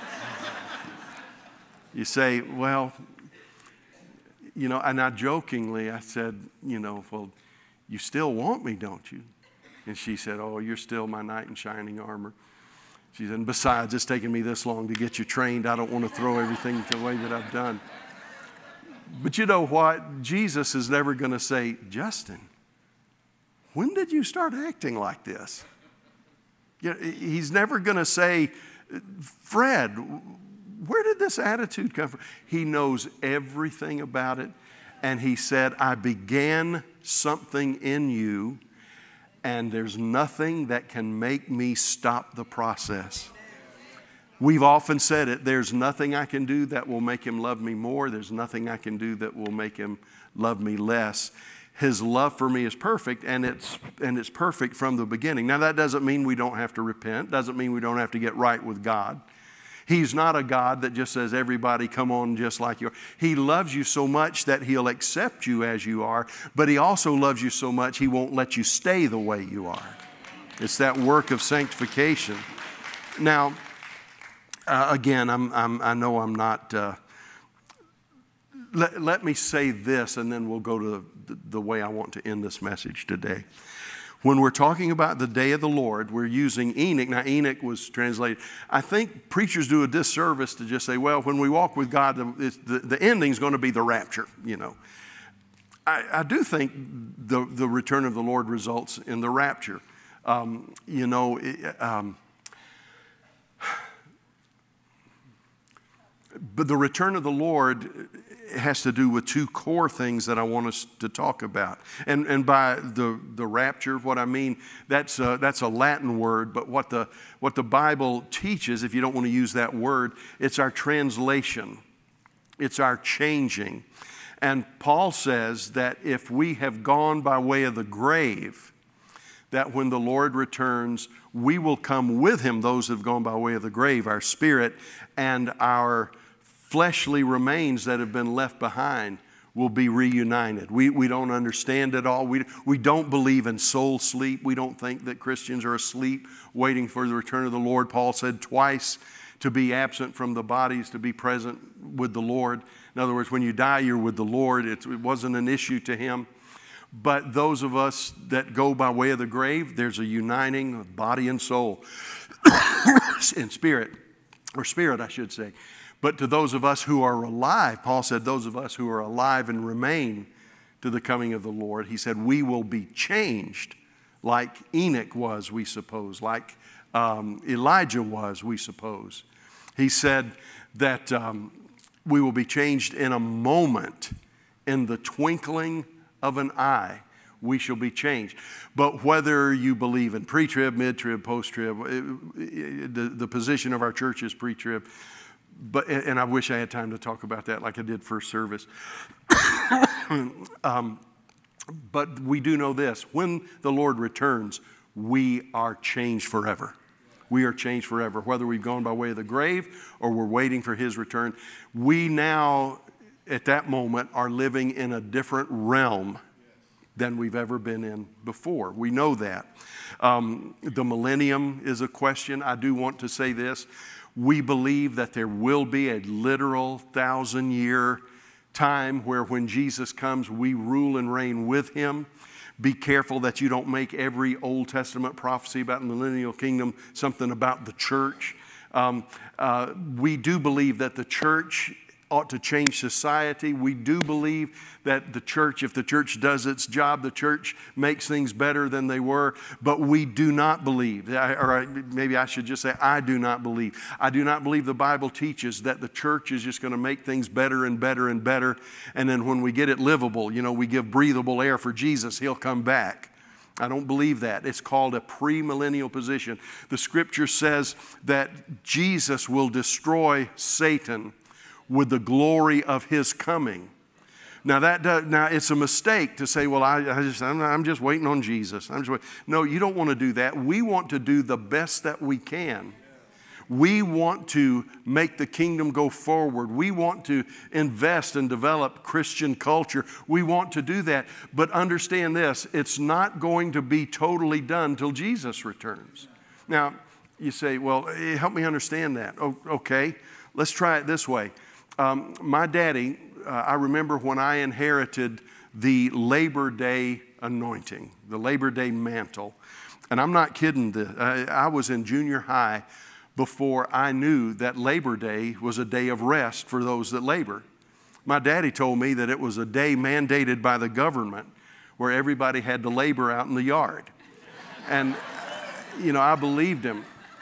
You say, well, you know, and I jokingly, I said, you know, well, you still want me, don't you? And she said, oh, you're still my knight in shining armor. She said, and besides, it's taken me this long to get you trained. I don't want to throw everything the way that I've done. But you know what? Jesus is never going to say, Justin, when did you start acting like this? You know, he's never going to say, Fred, where did this attitude come from? He knows everything about it. And he said, I began something in you, and there's nothing that can make me stop the process. We've often said it, there's nothing I can do that will make him love me more. There's nothing I can do that will make him love me less. His love for me is perfect, and it's, and it's perfect from the beginning. Now, that doesn't mean we don't have to repent. Doesn't mean we don't have to get right with God. He's not a God that just says, everybody come on just like you are. He loves you so much that he'll accept you as you are, but he also loves you so much he won't let you stay the way you are. It's that work of sanctification. Now, uh, again, I'm, I'm, I know I'm not... Uh, let, let me say this, and then we'll go to the, the way I want to end this message today. When we're talking about the day of the Lord, we're using Enoch. Now, Enoch was translated. I think preachers do a disservice to just say, well, when we walk with God, the, the, the ending is going to be the rapture, you know. I, I do think the, the return of the Lord results in the rapture. Um, you know, it, um, but the return of the Lord has to do with two core things that I want us to talk about. And, and by the, the rapture, what I mean, that's a, that's a Latin word, but what the, what the Bible teaches, if you don't want to use that word, it's our translation. It's our changing. And Paul says that if we have gone by way of the grave, that when the Lord returns, we will come with him, those who have gone by way of the grave, our spirit and our fleshly remains that have been left behind will be reunited. We, we don't understand it all. We, we don't believe in soul sleep. We don't think that Christians are asleep waiting for the return of the Lord. Paul said twice, to be absent from the bodies, to be present with the Lord. In other words, when you die, you're with the Lord. It, it wasn't an issue to him. But those of us that go by way of the grave, there's a uniting of body and soul in spirit, or spirit, I should say. But to those of us who are alive, Paul said, those of us who are alive and remain to the coming of the Lord, he said, we will be changed like Enoch was, we suppose, like um, Elijah was, we suppose. He said that um, we will be changed in a moment, in the twinkling of an eye. We shall be changed. But whether you believe in pre-trib, mid-trib, post-trib, the, the position of our church is pre-trib. But, and I wish I had time to talk about that like I did first service. um, but we do know this. When the Lord returns, we are changed forever. We are changed forever. Whether we've gone by way of the grave or we're waiting for his return, we now, at that moment, are living in a different realm than we've ever been in before. We know that. Um, the millennium is a question. I do want to say this. We believe that there will be a literal thousand-year time where when Jesus comes, we rule and reign with him. Be careful that you don't make every Old Testament prophecy about the millennial kingdom something about the church. Um, uh, we do believe that the church ought to change society. We do believe that the church, if the church does its job, the church makes things better than they were. But we do not believe, or maybe I should just say, I do not believe. I do not believe the Bible teaches that the church is just going to make things better and better and better. And then when we get it livable, you know, we give breathable air for Jesus, he'll come back. I don't believe that. It's called a premillennial position. The scripture says that Jesus will destroy Satan with the glory of his coming. Now that does, now it's a mistake to say, well, I, I just I'm, I'm just waiting on Jesus. I'm just waiting. No, you don't want to do that. We want to do the best that we can. We want to make the kingdom go forward. We want to invest and develop Christian culture. We want to do that. But understand this, it's not going to be totally done till Jesus returns. Now, you say, well, help me understand that. Oh, okay, let's try it this way. Um, my daddy, uh, I remember when I inherited the Labor Day anointing, the Labor Day mantle. And I'm not kidding. This. I, I was in junior high before I knew that Labor Day was a day of rest for those that labor. My daddy told me that it was a day mandated by the government where everybody had to labor out in the yard. And, you know, I believed him.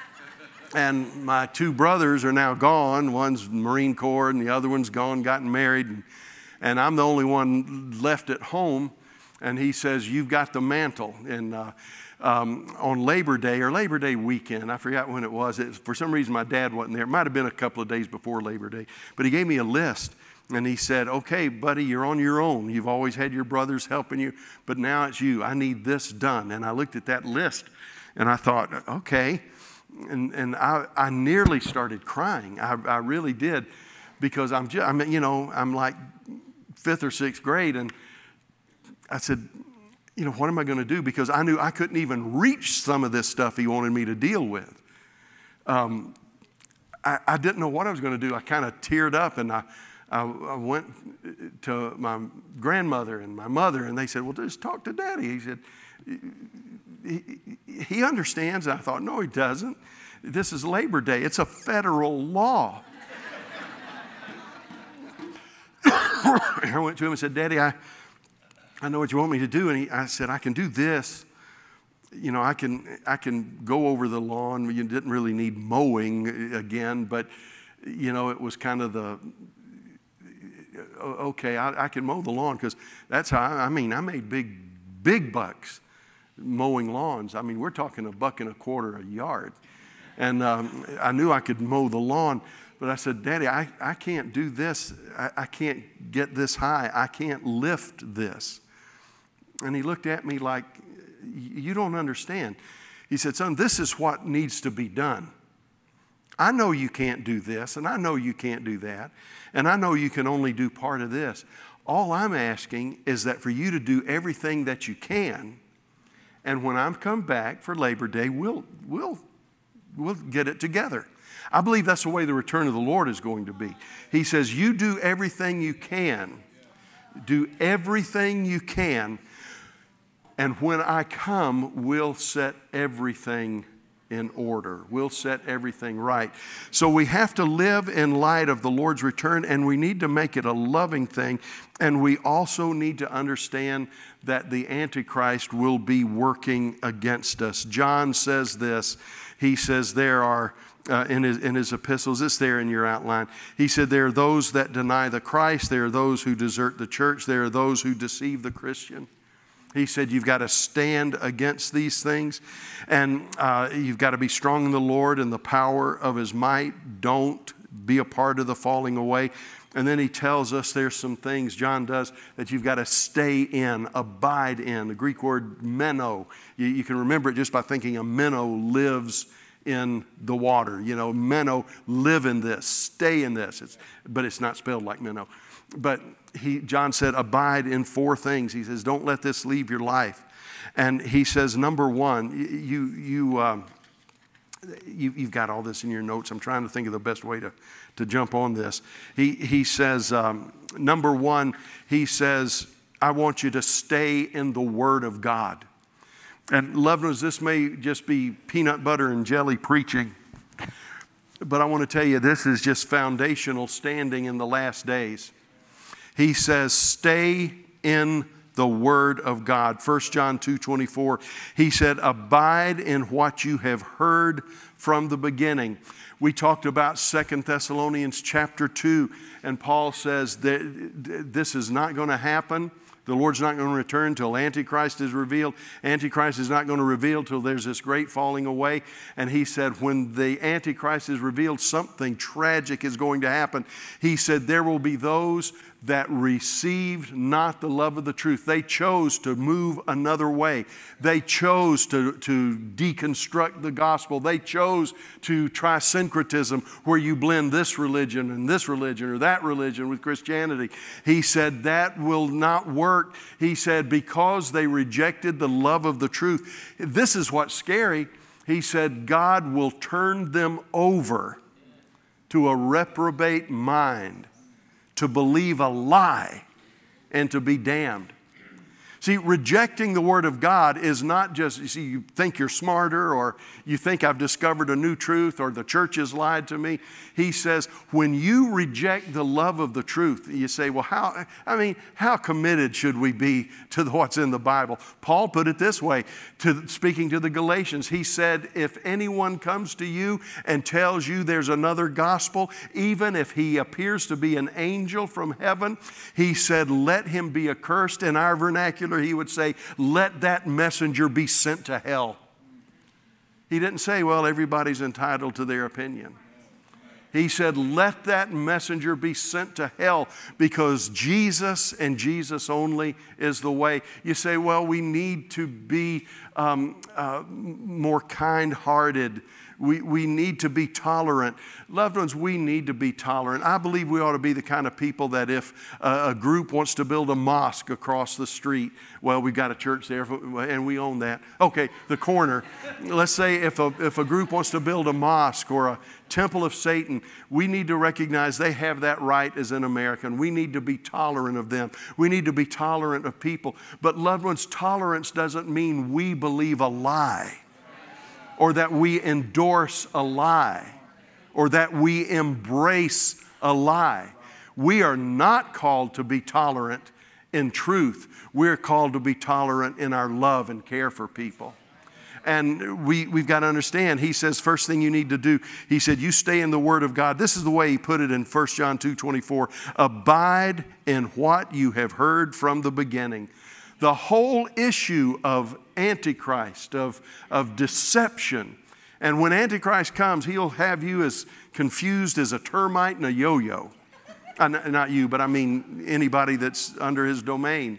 And my two brothers are now gone. One's Marine Corps and the other one's gone, gotten married. And, and I'm the only one left at home. And he says, you've got the mantle. And uh, Um, on Labor Day or Labor Day weekend, I forgot when it was. It, for some reason, my dad wasn't there. It might have been a couple of days before Labor Day. But he gave me a list, and he said, okay, buddy, you're on your own. You've always had your brothers helping you, but now it's you. I need this done. And I looked at that list, and I thought, okay. And, and I, I nearly started crying. I, I really did, because I'm just, I mean, you know, I'm like fifth or sixth grade, and I said, you know, what am I going to do? Because I knew I couldn't even reach some of this stuff he wanted me to deal with. Um, I, I didn't know what I was going to do. I kind of teared up, and I, I, I went to my grandmother and my mother, and they said, well, just talk to Daddy. He said, he, he understands. And I thought, no, he doesn't. This is Labor Day. It's a federal law. I went to him and said, Daddy, I... I know what you want me to do. And he, I said, I can do this. You know, I can I can go over the lawn. You didn't really need mowing again, but, you know, it was kind of the, okay, I, I can mow the lawn, because that's how, I, I mean, I made big, big bucks mowing lawns. I mean, we're talking a buck and a quarter a yard. And um, I knew I could mow the lawn. But I said, Daddy, I, I can't do this. I, I can't get this high. I can't lift this. And he looked at me like, you don't understand. He said, son, this is what needs to be done. I know you can't do this, and I know you can't do that, and I know you can only do part of this. All I'm asking is that for you to do everything that you can, and when I come back for Labor Day, we'll, we'll, we'll get it together. I believe that's the way the return of the Lord is going to be. He says, you do everything you can. Do everything you can. And when I come, we'll set everything in order. We'll set everything right. So we have to live in light of the Lord's return, and we need to make it a loving thing. And we also need to understand that the Antichrist will be working against us. John says this. He says there are, uh, in his, in his epistles, it's there in your outline. He said there are those that deny the Christ. There are those who desert the church. There are those who deceive the Christian. He said you've got to stand against these things, and uh, you've got to be strong in the Lord and the power of His might. Don't be a part of the falling away. And then he tells us there's some things, John does, that you've got to stay in, abide in. The Greek word meno, you, you can remember it just by thinking a minnow lives in the water. You know, meno, live in this, stay in this. It's, but it's not spelled like minnow. But he, John said, abide in four things. He says, don't let this leave your life. And he says, number one, you, you, um, you, you've got all this in your notes. I'm trying to think of the best way to, to jump on this. He, he says, um, number one, he says, I want you to stay in the Word of God. And loved ones, this may just be peanut butter and jelly preaching, but I want to tell you, this is just foundational standing in the last days. He says, stay in the Word of God. First John two twenty-four, he said, abide in what you have heard from the beginning. We talked about Second Thessalonians chapter two, and Paul says that this is not going to happen The Lord's not going to return until Antichrist is revealed. Antichrist is not going to reveal till there's this great falling away. And he said, when the Antichrist is revealed, something tragic is going to happen. He said, there will be those that received not the love of the truth. They chose to move another way. They chose to, to deconstruct the gospel. They chose to try syncretism, where you blend this religion and this religion or that religion with Christianity. He said that will not work. He said because they rejected the love of the truth. This is what's scary. He said God will turn them over to a reprobate mind, to believe a lie and to be damned. See, rejecting the Word of God is not just, you see, you think you're smarter, or you think I've discovered a new truth, or the church has lied to me. He says, when you reject the love of the truth, you say, well, how, I mean, how committed should we be to what's in the Bible? Paul put it this way, to, speaking to the Galatians. He said, if anyone comes to you and tells you there's another gospel, even if he appears to be an angel from heaven, he said, let him be accursed. In our vernacular, he would say, let that messenger be sent to hell. He didn't say, well, everybody's entitled to their opinion. He said, let that messenger be sent to hell, because Jesus and Jesus only is the way. You say, well, we need to be um, uh, more kind-hearted. We, we need to be tolerant. Loved ones, we need to be tolerant. I believe we ought to be the kind of people that if a, a group wants to build a mosque across the street, well, we've got a church there and we own that. Okay, the corner. Let's say if a, if a group wants to build a mosque or a temple of Satan, we need to recognize they have that right as an American. We need to be tolerant of them. We need to be tolerant of people. But loved ones, tolerance doesn't mean we believe a lie, or that we endorse a lie, or that we embrace a lie. We are not called to be tolerant in truth. We're called to be tolerant in our love and care for people. And we, we've got to understand, he says, first thing you need to do, he said, you stay in the Word of God. This is the way he put it in First John two twenty-four. Abide in what you have heard from the beginning. The whole issue of Antichrist, of, of deception. And when Antichrist comes, he'll have you as confused as a termite and a yo-yo. Uh, not you, but I mean anybody that's under his domain.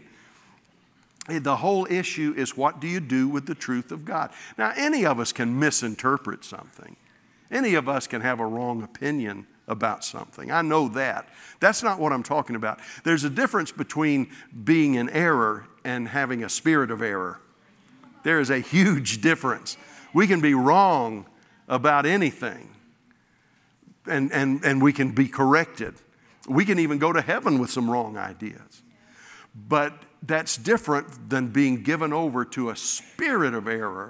The whole issue is, what do you do with the truth of God? Now, any of us can misinterpret something. Any of us can have a wrong opinion about something. I know that. That's not what I'm talking about. There's a difference between being in error and having a spirit of error. There is a huge difference. We can be wrong about anything, and, and, and we can be corrected. We can even go to heaven with some wrong ideas. But that's different than being given over to a spirit of error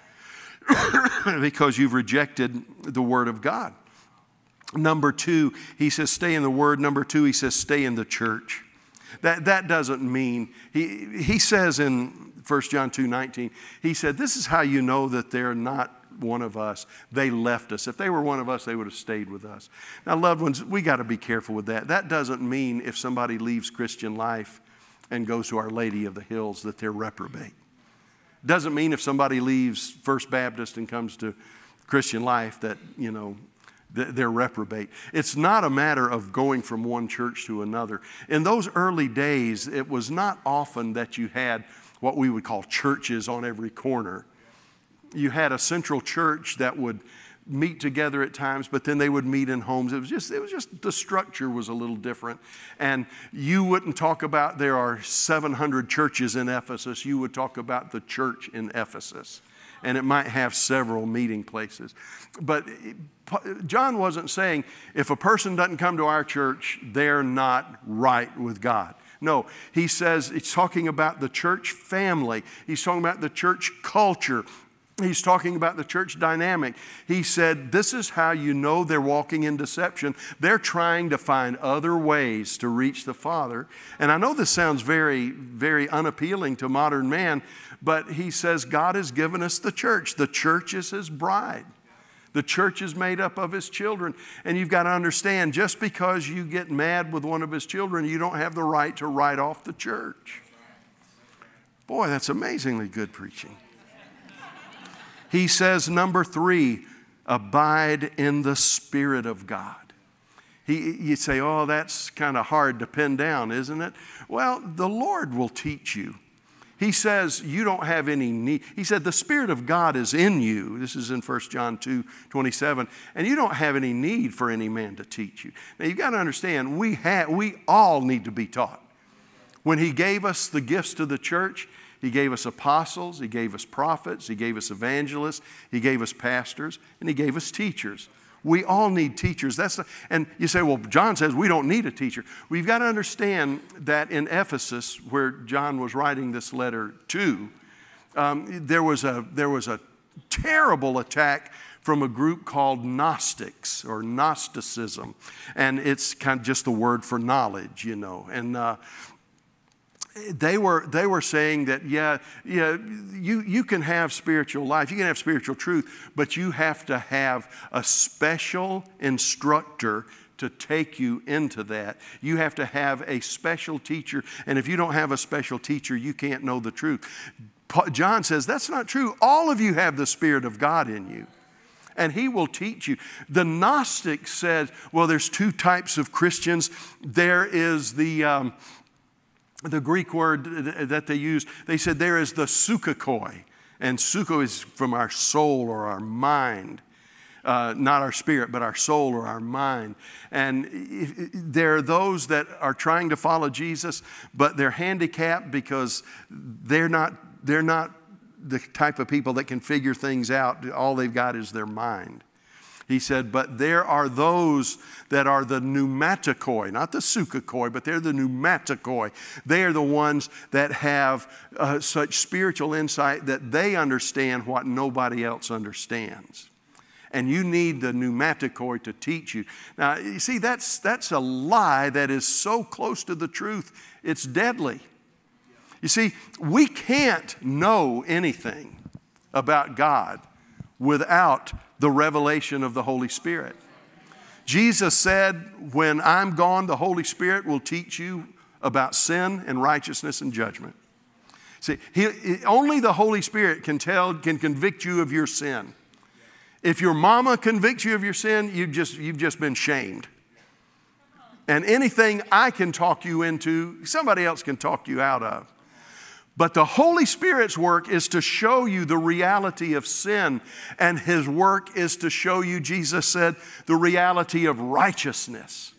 because you've rejected the Word of God. Number two, he says, stay in the Word. Number two, he says, stay in the church. That, that doesn't mean, he, he says in First John two nineteen, he said, this is how you know that they're not one of us. They left us. If they were one of us, they would have stayed with us. Now, loved ones, we got to be careful with that. That doesn't mean if somebody leaves Christian life and goes to Our Lady of the Hills that they're reprobate. Doesn't mean if somebody leaves First Baptist and comes to Christian life that, you know, they're reprobate. It's not a matter of going from one church to another. In those early days, it was not often that you had what we would call churches on every corner. You had a central church that would meet together at times, but then they would meet in homes. It was just, it was just, the structure was a little different. And you wouldn't talk about there are seven hundred churches in Ephesus. You would talk about the church in Ephesus. And it might have several meeting places. But John wasn't saying if a person doesn't come to our church, they're not right with God. No, he says he's talking about the church family. He's talking about the church culture. He's talking about the church dynamic. He said, this is how you know they're walking in deception. They're trying to find other ways to reach the Father. And I know this sounds very, very unappealing to modern man, but he says God has given us the church. The church is his bride. The church is made up of his children. And you've got to understand, just because you get mad with one of his children, you don't have the right to write off the church. Boy, that's amazingly good preaching. He says, number three, abide in the Spirit of God. He, you say, oh, that's kind of hard to pin down, isn't it? Well, the Lord will teach you. He says you don't have any need. He said the Spirit of God is in you. This is in First John two twenty-seven. And you don't have any need for any man to teach you. Now, you've got to understand, we, have, we all need to be taught. When He gave us the gifts to the church, He gave us apostles, He gave us prophets, He gave us evangelists, He gave us pastors, and He gave us teachers. We all need teachers. That's the, and you say, well, John says we don't need a teacher. We've got to understand that in Ephesus, where John was writing this letter to, um, there was a there was a terrible attack from a group called Gnostics or Gnosticism, and it's kind of just the word for knowledge, you know, and. Uh, They were, they were saying that, yeah, yeah you, you can have spiritual life, you can have spiritual truth, but you have to have a special instructor to take you into that. You have to have a special teacher, and if you don't have a special teacher, you can't know the truth. John says that's not true. All of you have the Spirit of God in you. And He will teach you. The Gnostics said, well, there's two types of Christians. There is the... Um, The Greek word that they used, they said there is the psychikoi. And psycho is from our soul or our mind. Uh, not our spirit, but our soul or our mind. And if, there are those that are trying to follow Jesus, but they're handicapped because they're not, they're not the type of people that can figure things out. All they've got is their mind. He said, but there are those that are the pneumatikoi, not the psychikoi, but they're the pneumatikoi. They are the ones that have uh, such spiritual insight that they understand what nobody else understands. And you need the pneumatikoi to teach you. Now, you see, that's, that's a lie that is so close to the truth, it's deadly. You see, we can't know anything about God without the revelation of the Holy Spirit. Jesus said, when I'm gone, the Holy Spirit will teach you about sin and righteousness and judgment. See, he, only the Holy Spirit can tell, can convict you of your sin. If your mama convicts you of your sin, you've just, you've just been shamed. And anything I can talk you into, somebody else can talk you out of. But the Holy Spirit's work is to show you the reality of sin. And His work is to show you, Jesus said, the reality of righteousness.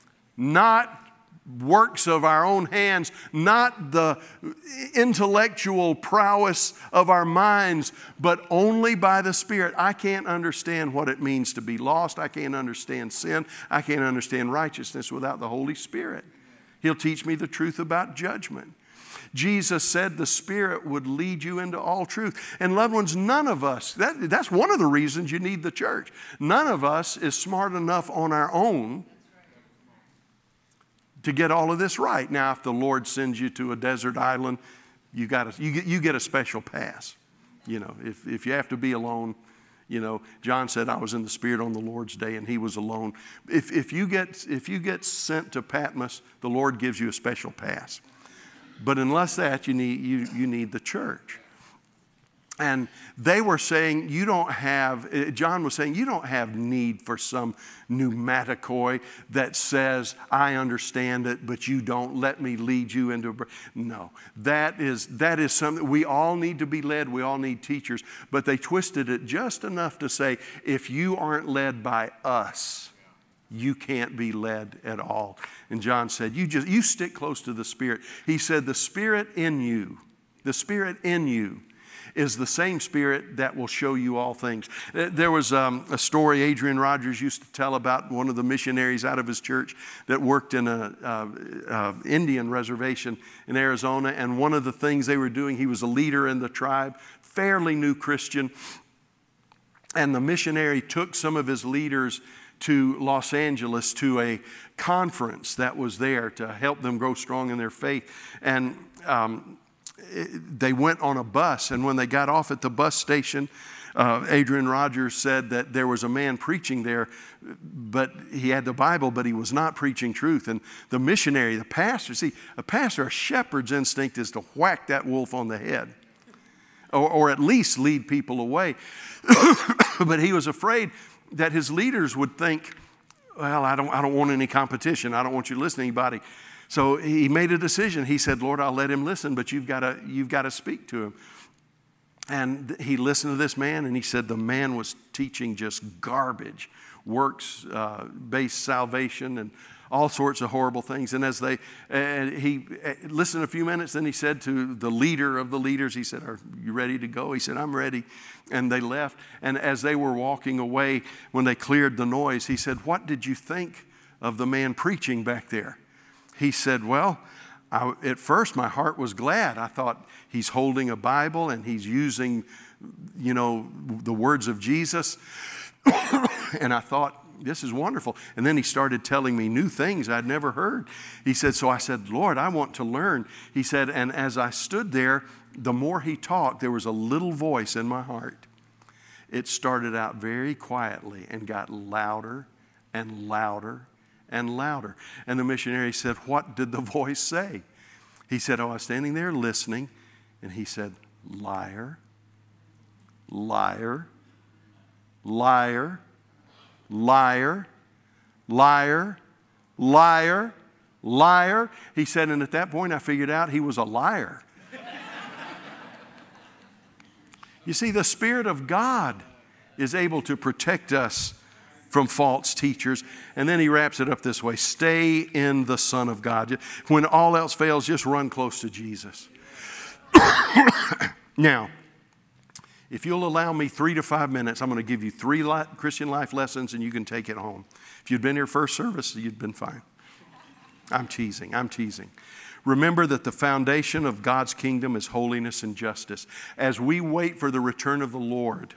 Not works of our own hands, not the intellectual prowess of our minds, but only by the Spirit. I can't understand what it means to be lost. I can't understand sin. I can't understand righteousness without the Holy Spirit. He'll teach me the truth about judgment. Jesus said the Spirit would lead you into all truth. And loved ones, none of us, that, that's one of the reasons you need the church. None of us is smart enough on our own to get all of this right. Now, if the Lord sends you to a desert island, you, got a, you, get, you get a special pass. You know, if, if you have to be alone, you know, John said, I was in the Spirit on the Lord's day and he was alone. If, if, you get, if you get sent to Patmos, the Lord gives you a special pass. But unless that, you need, you, you need the church. And they were saying, you don't have, John was saying, you don't have need for some pneumatikoi that says, I understand it, but you don't. Let me lead you into, no. That is, that is something, we all need to be led. We all need teachers. But they twisted it just enough to say, if you aren't led by us, you can't be led at all. And John said, you just, you stick close to the Spirit. He said, the Spirit in you, the Spirit in you is the same Spirit that will show you all things. There was um, a story Adrian Rogers used to tell about one of the missionaries out of his church that worked in a uh, uh, Indian reservation in Arizona. And one of the things they were doing, he was a leader in the tribe, fairly new Christian. And the missionary took some of his leaders to Los Angeles to a conference that was there to help them grow strong in their faith. And um, they went on a bus, and when they got off at the bus station, uh, Adrian Rogers said that there was a man preaching there, but he had the Bible, but he was not preaching truth. And the missionary, the pastor, see, a pastor, a shepherd's instinct is to whack that wolf on the head, or, or at least lead people away. But he was afraid that his leaders would think, well, I don't, I don't want any competition. I don't want you to listen to anybody. So he made a decision. He said, Lord, I'll let him listen, but you've got to, you've got to speak to him. And he listened to this man, and he said the man was teaching just garbage, works-based uh, salvation and all sorts of horrible things. And as they, uh, he uh, listened a few minutes, then he said to the leader of the leaders, he said, are you ready to go? He said, I'm ready. And they left. And as they were walking away, when they cleared the noise, he said, what did you think of the man preaching back there? He said, well, I, at first my heart was glad. I thought he's holding a Bible and he's using, you know, the words of Jesus. And I thought, this is wonderful. And then he started telling me new things I'd never heard. He said, so I said, Lord, I want to learn. He said, and as I stood there, the more he talked, there was a little voice in my heart. It started out very quietly and got louder and louder and louder. And the missionary said, what did the voice say? He said, oh, I was standing there listening. And he said, liar, liar, liar, liar, liar, liar, liar. He said, and at that point I figured out he was a liar. You see, the Spirit of God is able to protect us from false teachers. And then he wraps it up this way: stay in the Son of God. When all else fails, just run close to Jesus. Now, if you'll allow me three to five minutes, I'm going to give you three li- Christian life lessons, and you can take it home. If you'd been here first service, you'd been fine. I'm teasing. I'm teasing. Remember that the foundation of God's kingdom is holiness and justice. As we wait for the return of the Lord,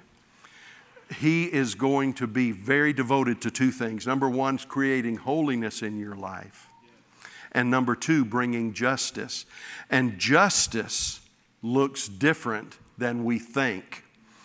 He is going to be very devoted to two things. Number one is creating holiness in your life. And number two, bringing justice. And justice looks different than we think.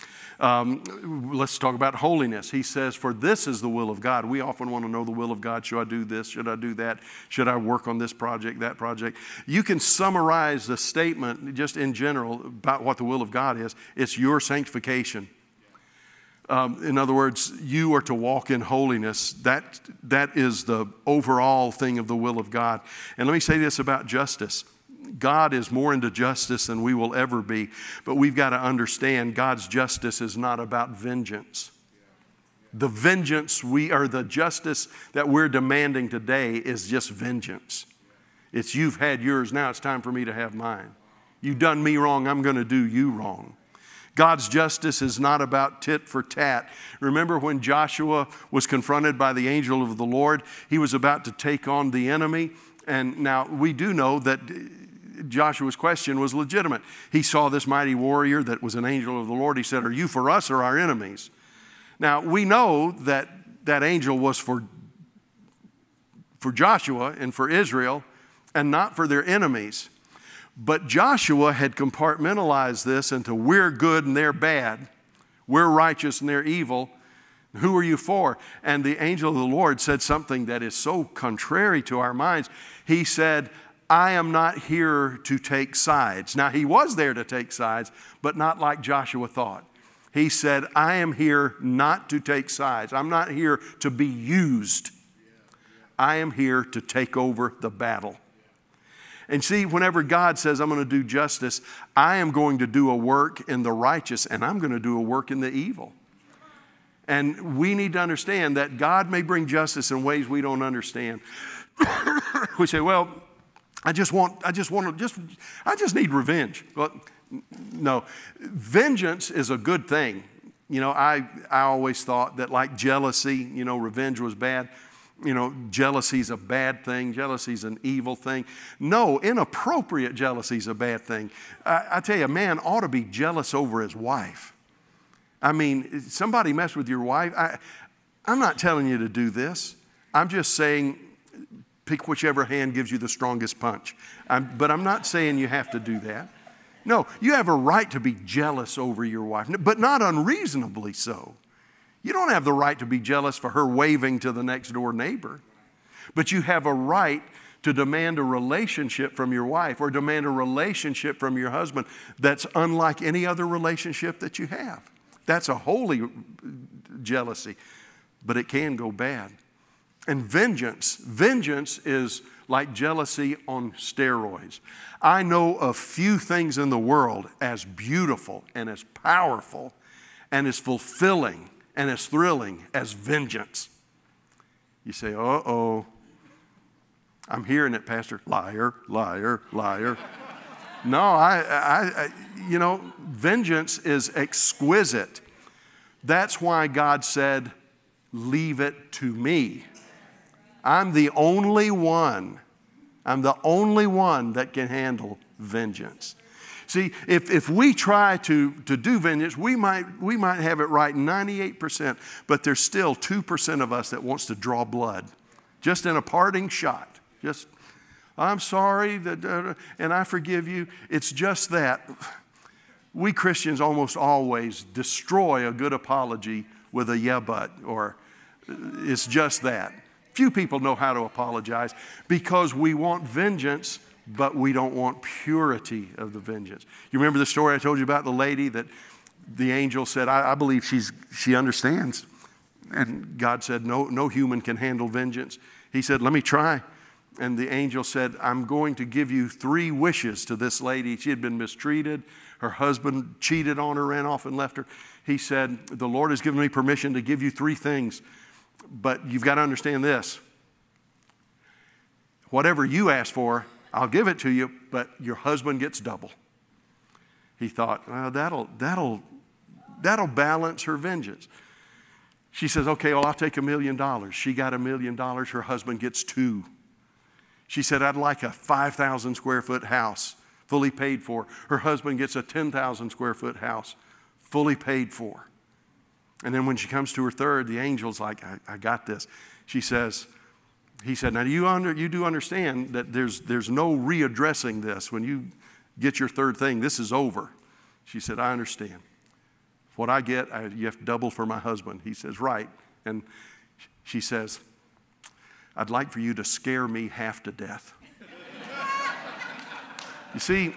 Um, let's talk about holiness. He says, for this is the will of God. We often want to know the will of God. Should I do this? Should I do that? Should I work on this project, that project? You can summarize the statement just in general about what the will of God is. It's your sanctification. Um, in other words, you are to walk in holiness. That, that is the overall thing of the will of God. And let me say this about justice. God is more into justice than we will ever be. But we've got to understand God's justice is not about vengeance. The vengeance we, or the justice that we're demanding today is just vengeance. It's you've had yours, now it's time for me to have mine. You've done me wrong, I'm going to do you wrong. God's justice is not about tit for tat. Remember when Joshua was confronted by the angel of the Lord? He was about to take on the enemy. And now we do know that Joshua's question was legitimate. He saw this mighty warrior that was an angel of the Lord. He said, are you for us or our enemies? Now we know that that angel was for, for Joshua and for Israel and not for their enemies. But Joshua had compartmentalized this into we're good and they're bad. We're righteous and they're evil. Who are you for? And the angel of the Lord said something that is so contrary to our minds. He said, I am not here to take sides. Now, he was there to take sides, but not like Joshua thought. He said, I am here not to take sides. I'm not here to be used. I am here to take over the battle. And see, whenever God says, I'm going to do justice, I am going to do a work in the righteous, and I'm going to do a work in the evil. And we need to understand that God may bring justice in ways we don't understand. We say, well, I just want, I just want to, just, I just need revenge. Well, no, vengeance is a good thing. You know, I, I always thought that like jealousy, you know, revenge was bad. You know, jealousy is a bad thing. Jealousy is an evil thing. No, inappropriate jealousy is a bad thing. I, I tell you, a man ought to be jealous over his wife. I mean, somebody mess with your wife. I, I'm not telling you to do this. I'm just saying pick whichever hand gives you the strongest punch. I'm, but I'm not saying you have to do that. No, you have a right to be jealous over your wife, but not unreasonably so. You don't have the right to be jealous for her waving to the next door neighbor. But you have a right to demand a relationship from your wife or demand a relationship from your husband that's unlike any other relationship that you have. That's a holy jealousy, but it can go bad. And vengeance, vengeance is like jealousy on steroids. I know of few things in the world as beautiful and as powerful and as fulfilling and as thrilling as vengeance. You say, uh-oh, I'm hearing it, Pastor. Liar, liar, liar. No, I, I, I, you know, vengeance is exquisite. That's why God said, leave it to me. I'm the only one. I'm the only one that can handle vengeance. See, if, if we try to, to do vengeance, we might, we might have it right ninety-eight percent, but there's still two percent of us that wants to draw blood. Just in a parting shot. Just, I'm sorry, that, uh, and I forgive you. It's just that. We Christians almost always destroy a good apology with a yeah, but, or it's just that. Few people know how to apologize because we want vengeance, but we don't want purity of the vengeance. You remember the story I told you about the lady that the angel said, I, I believe she's, she understands. And God said, no, no human can handle vengeance. He said, let me try. And the angel said, I'm going to give you three wishes to this lady. She had been mistreated. Her husband cheated on her, ran off and left her. He said, the Lord has given me permission to give you three things. But you've got to understand this. Whatever you ask for, I'll give it to you, but your husband gets double. He thought, well, that'll, that'll, that'll balance her vengeance. She says, okay, well, I'll take a million dollars. She got a million dollars. Her husband gets two. She said, I'd like a five thousand square foot house, fully paid for. Her husband gets a ten thousand square foot house, fully paid for. And then when she comes to her third, the angel's like, I, I got this. She says, he said, now you, under, you do understand that there's, there's no readdressing this. When you get your third thing, this is over. She said, I understand. What I get, I, you have to double for my husband. He says, right. And she says, I'd like for you to scare me half to death. You see,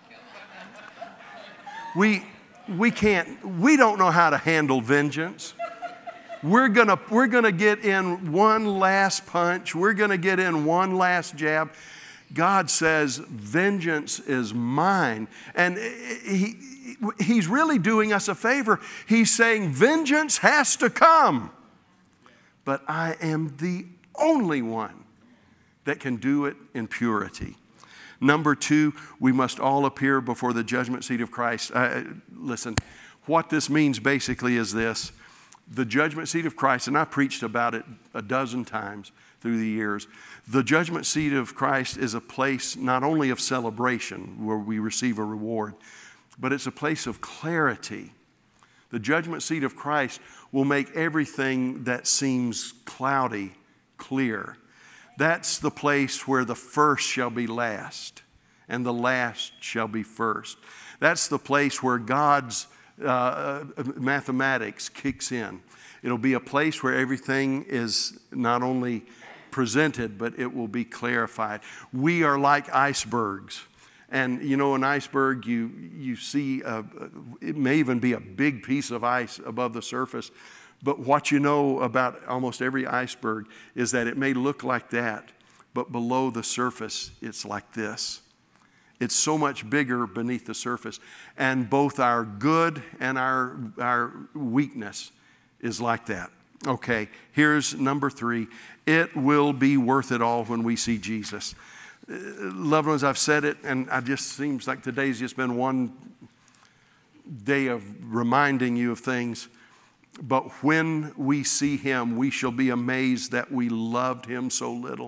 we... We can't, we don't know how to handle vengeance. We're gonna, we're gonna get in one last punch. We're gonna get in one last jab. God says, vengeance is mine. And he, he's really doing us a favor. He's saying, vengeance has to come. But I am the only one that can do it in purity. Number two, we must all appear before the judgment seat of Christ. Uh, listen, what this means basically is this. The judgment seat of Christ, and I preached about it a dozen times through the years. The judgment seat of Christ is a place not only of celebration where we receive a reward, but it's a place of clarity. The judgment seat of Christ will make everything that seems cloudy clear. That's the place where the first shall be last and the last shall be first. That's the place where God's uh, mathematics kicks in. It'll be a place where everything is not only presented, but it will be clarified. We are like icebergs. And you know, an iceberg, you, you see, a, it may even be a big piece of ice above the surface. But what you know about almost every iceberg is that it may look like that, but below the surface, it's like this. It's so much bigger beneath the surface. And both our good and our, our weakness is like that. Okay, here's number three. It will be worth it all when we see Jesus. Loved ones, I've said it, and it just seems like today's just been one day of reminding you of things. But when we see him, we shall be amazed that we loved him so little.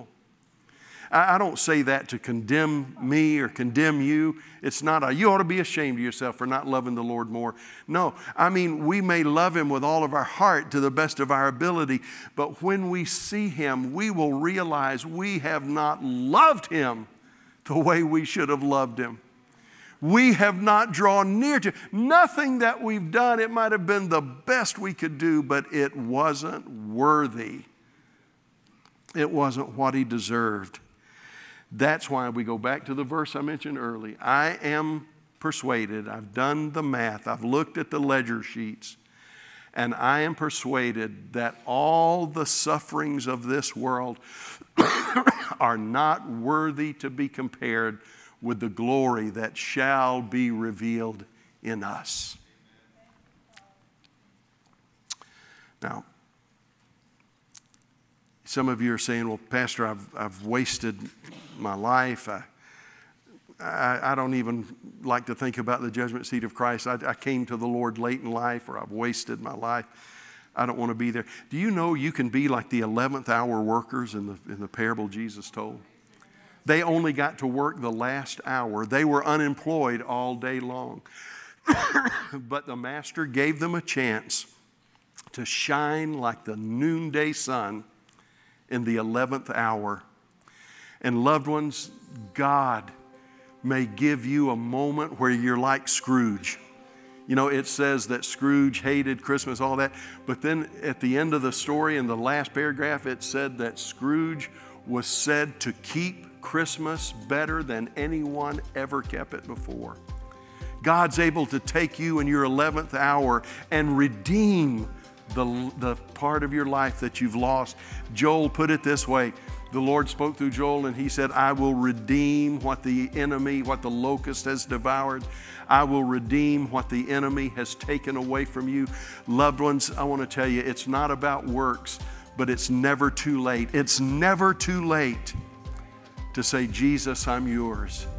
I don't say that to condemn me or condemn you. It's not a, you ought to be ashamed of yourself for not loving the Lord more. No, I mean, we may love him with all of our heart to the best of our ability, but when we see him, we will realize we have not loved him the way we should have loved him. We have not drawn near to. Nothing that we've done, it might have been the best we could do, but it wasn't worthy. It wasn't what he deserved. That's why we go back to the verse I mentioned earlier. I am persuaded, I've done the math, I've looked at the ledger sheets, and I am persuaded that all the sufferings of this world are not worthy to be compared with the glory that shall be revealed in us. Now, some of you are saying, well, Pastor, I've, I've wasted my life. I, I, I don't even like to think about the judgment seat of Christ. I, I came to the Lord late in life, or I've wasted my life. I don't want to be there. Do you know you can be like the eleventh hour workers in the, in the parable Jesus told? They only got to work the last hour. They were unemployed all day long. But the master gave them a chance to shine like the noonday sun in the eleventh hour. And loved ones, God may give you a moment where you're like Scrooge. You know, it says that Scrooge hated Christmas, all that. But then at the end of the story, in the last paragraph, it said that Scrooge was said to keep Christmas better than anyone ever kept it before. God's able to take you in your eleventh hour and redeem the, the part of your life that you've lost. Joel put it this way. The Lord spoke through Joel and he said, I will redeem what the enemy, what the locust has devoured. I will redeem what the enemy has taken away from you. Loved ones, I want to tell you, it's not about works, but it's never too late. It's never too late to say, Jesus, I'm yours.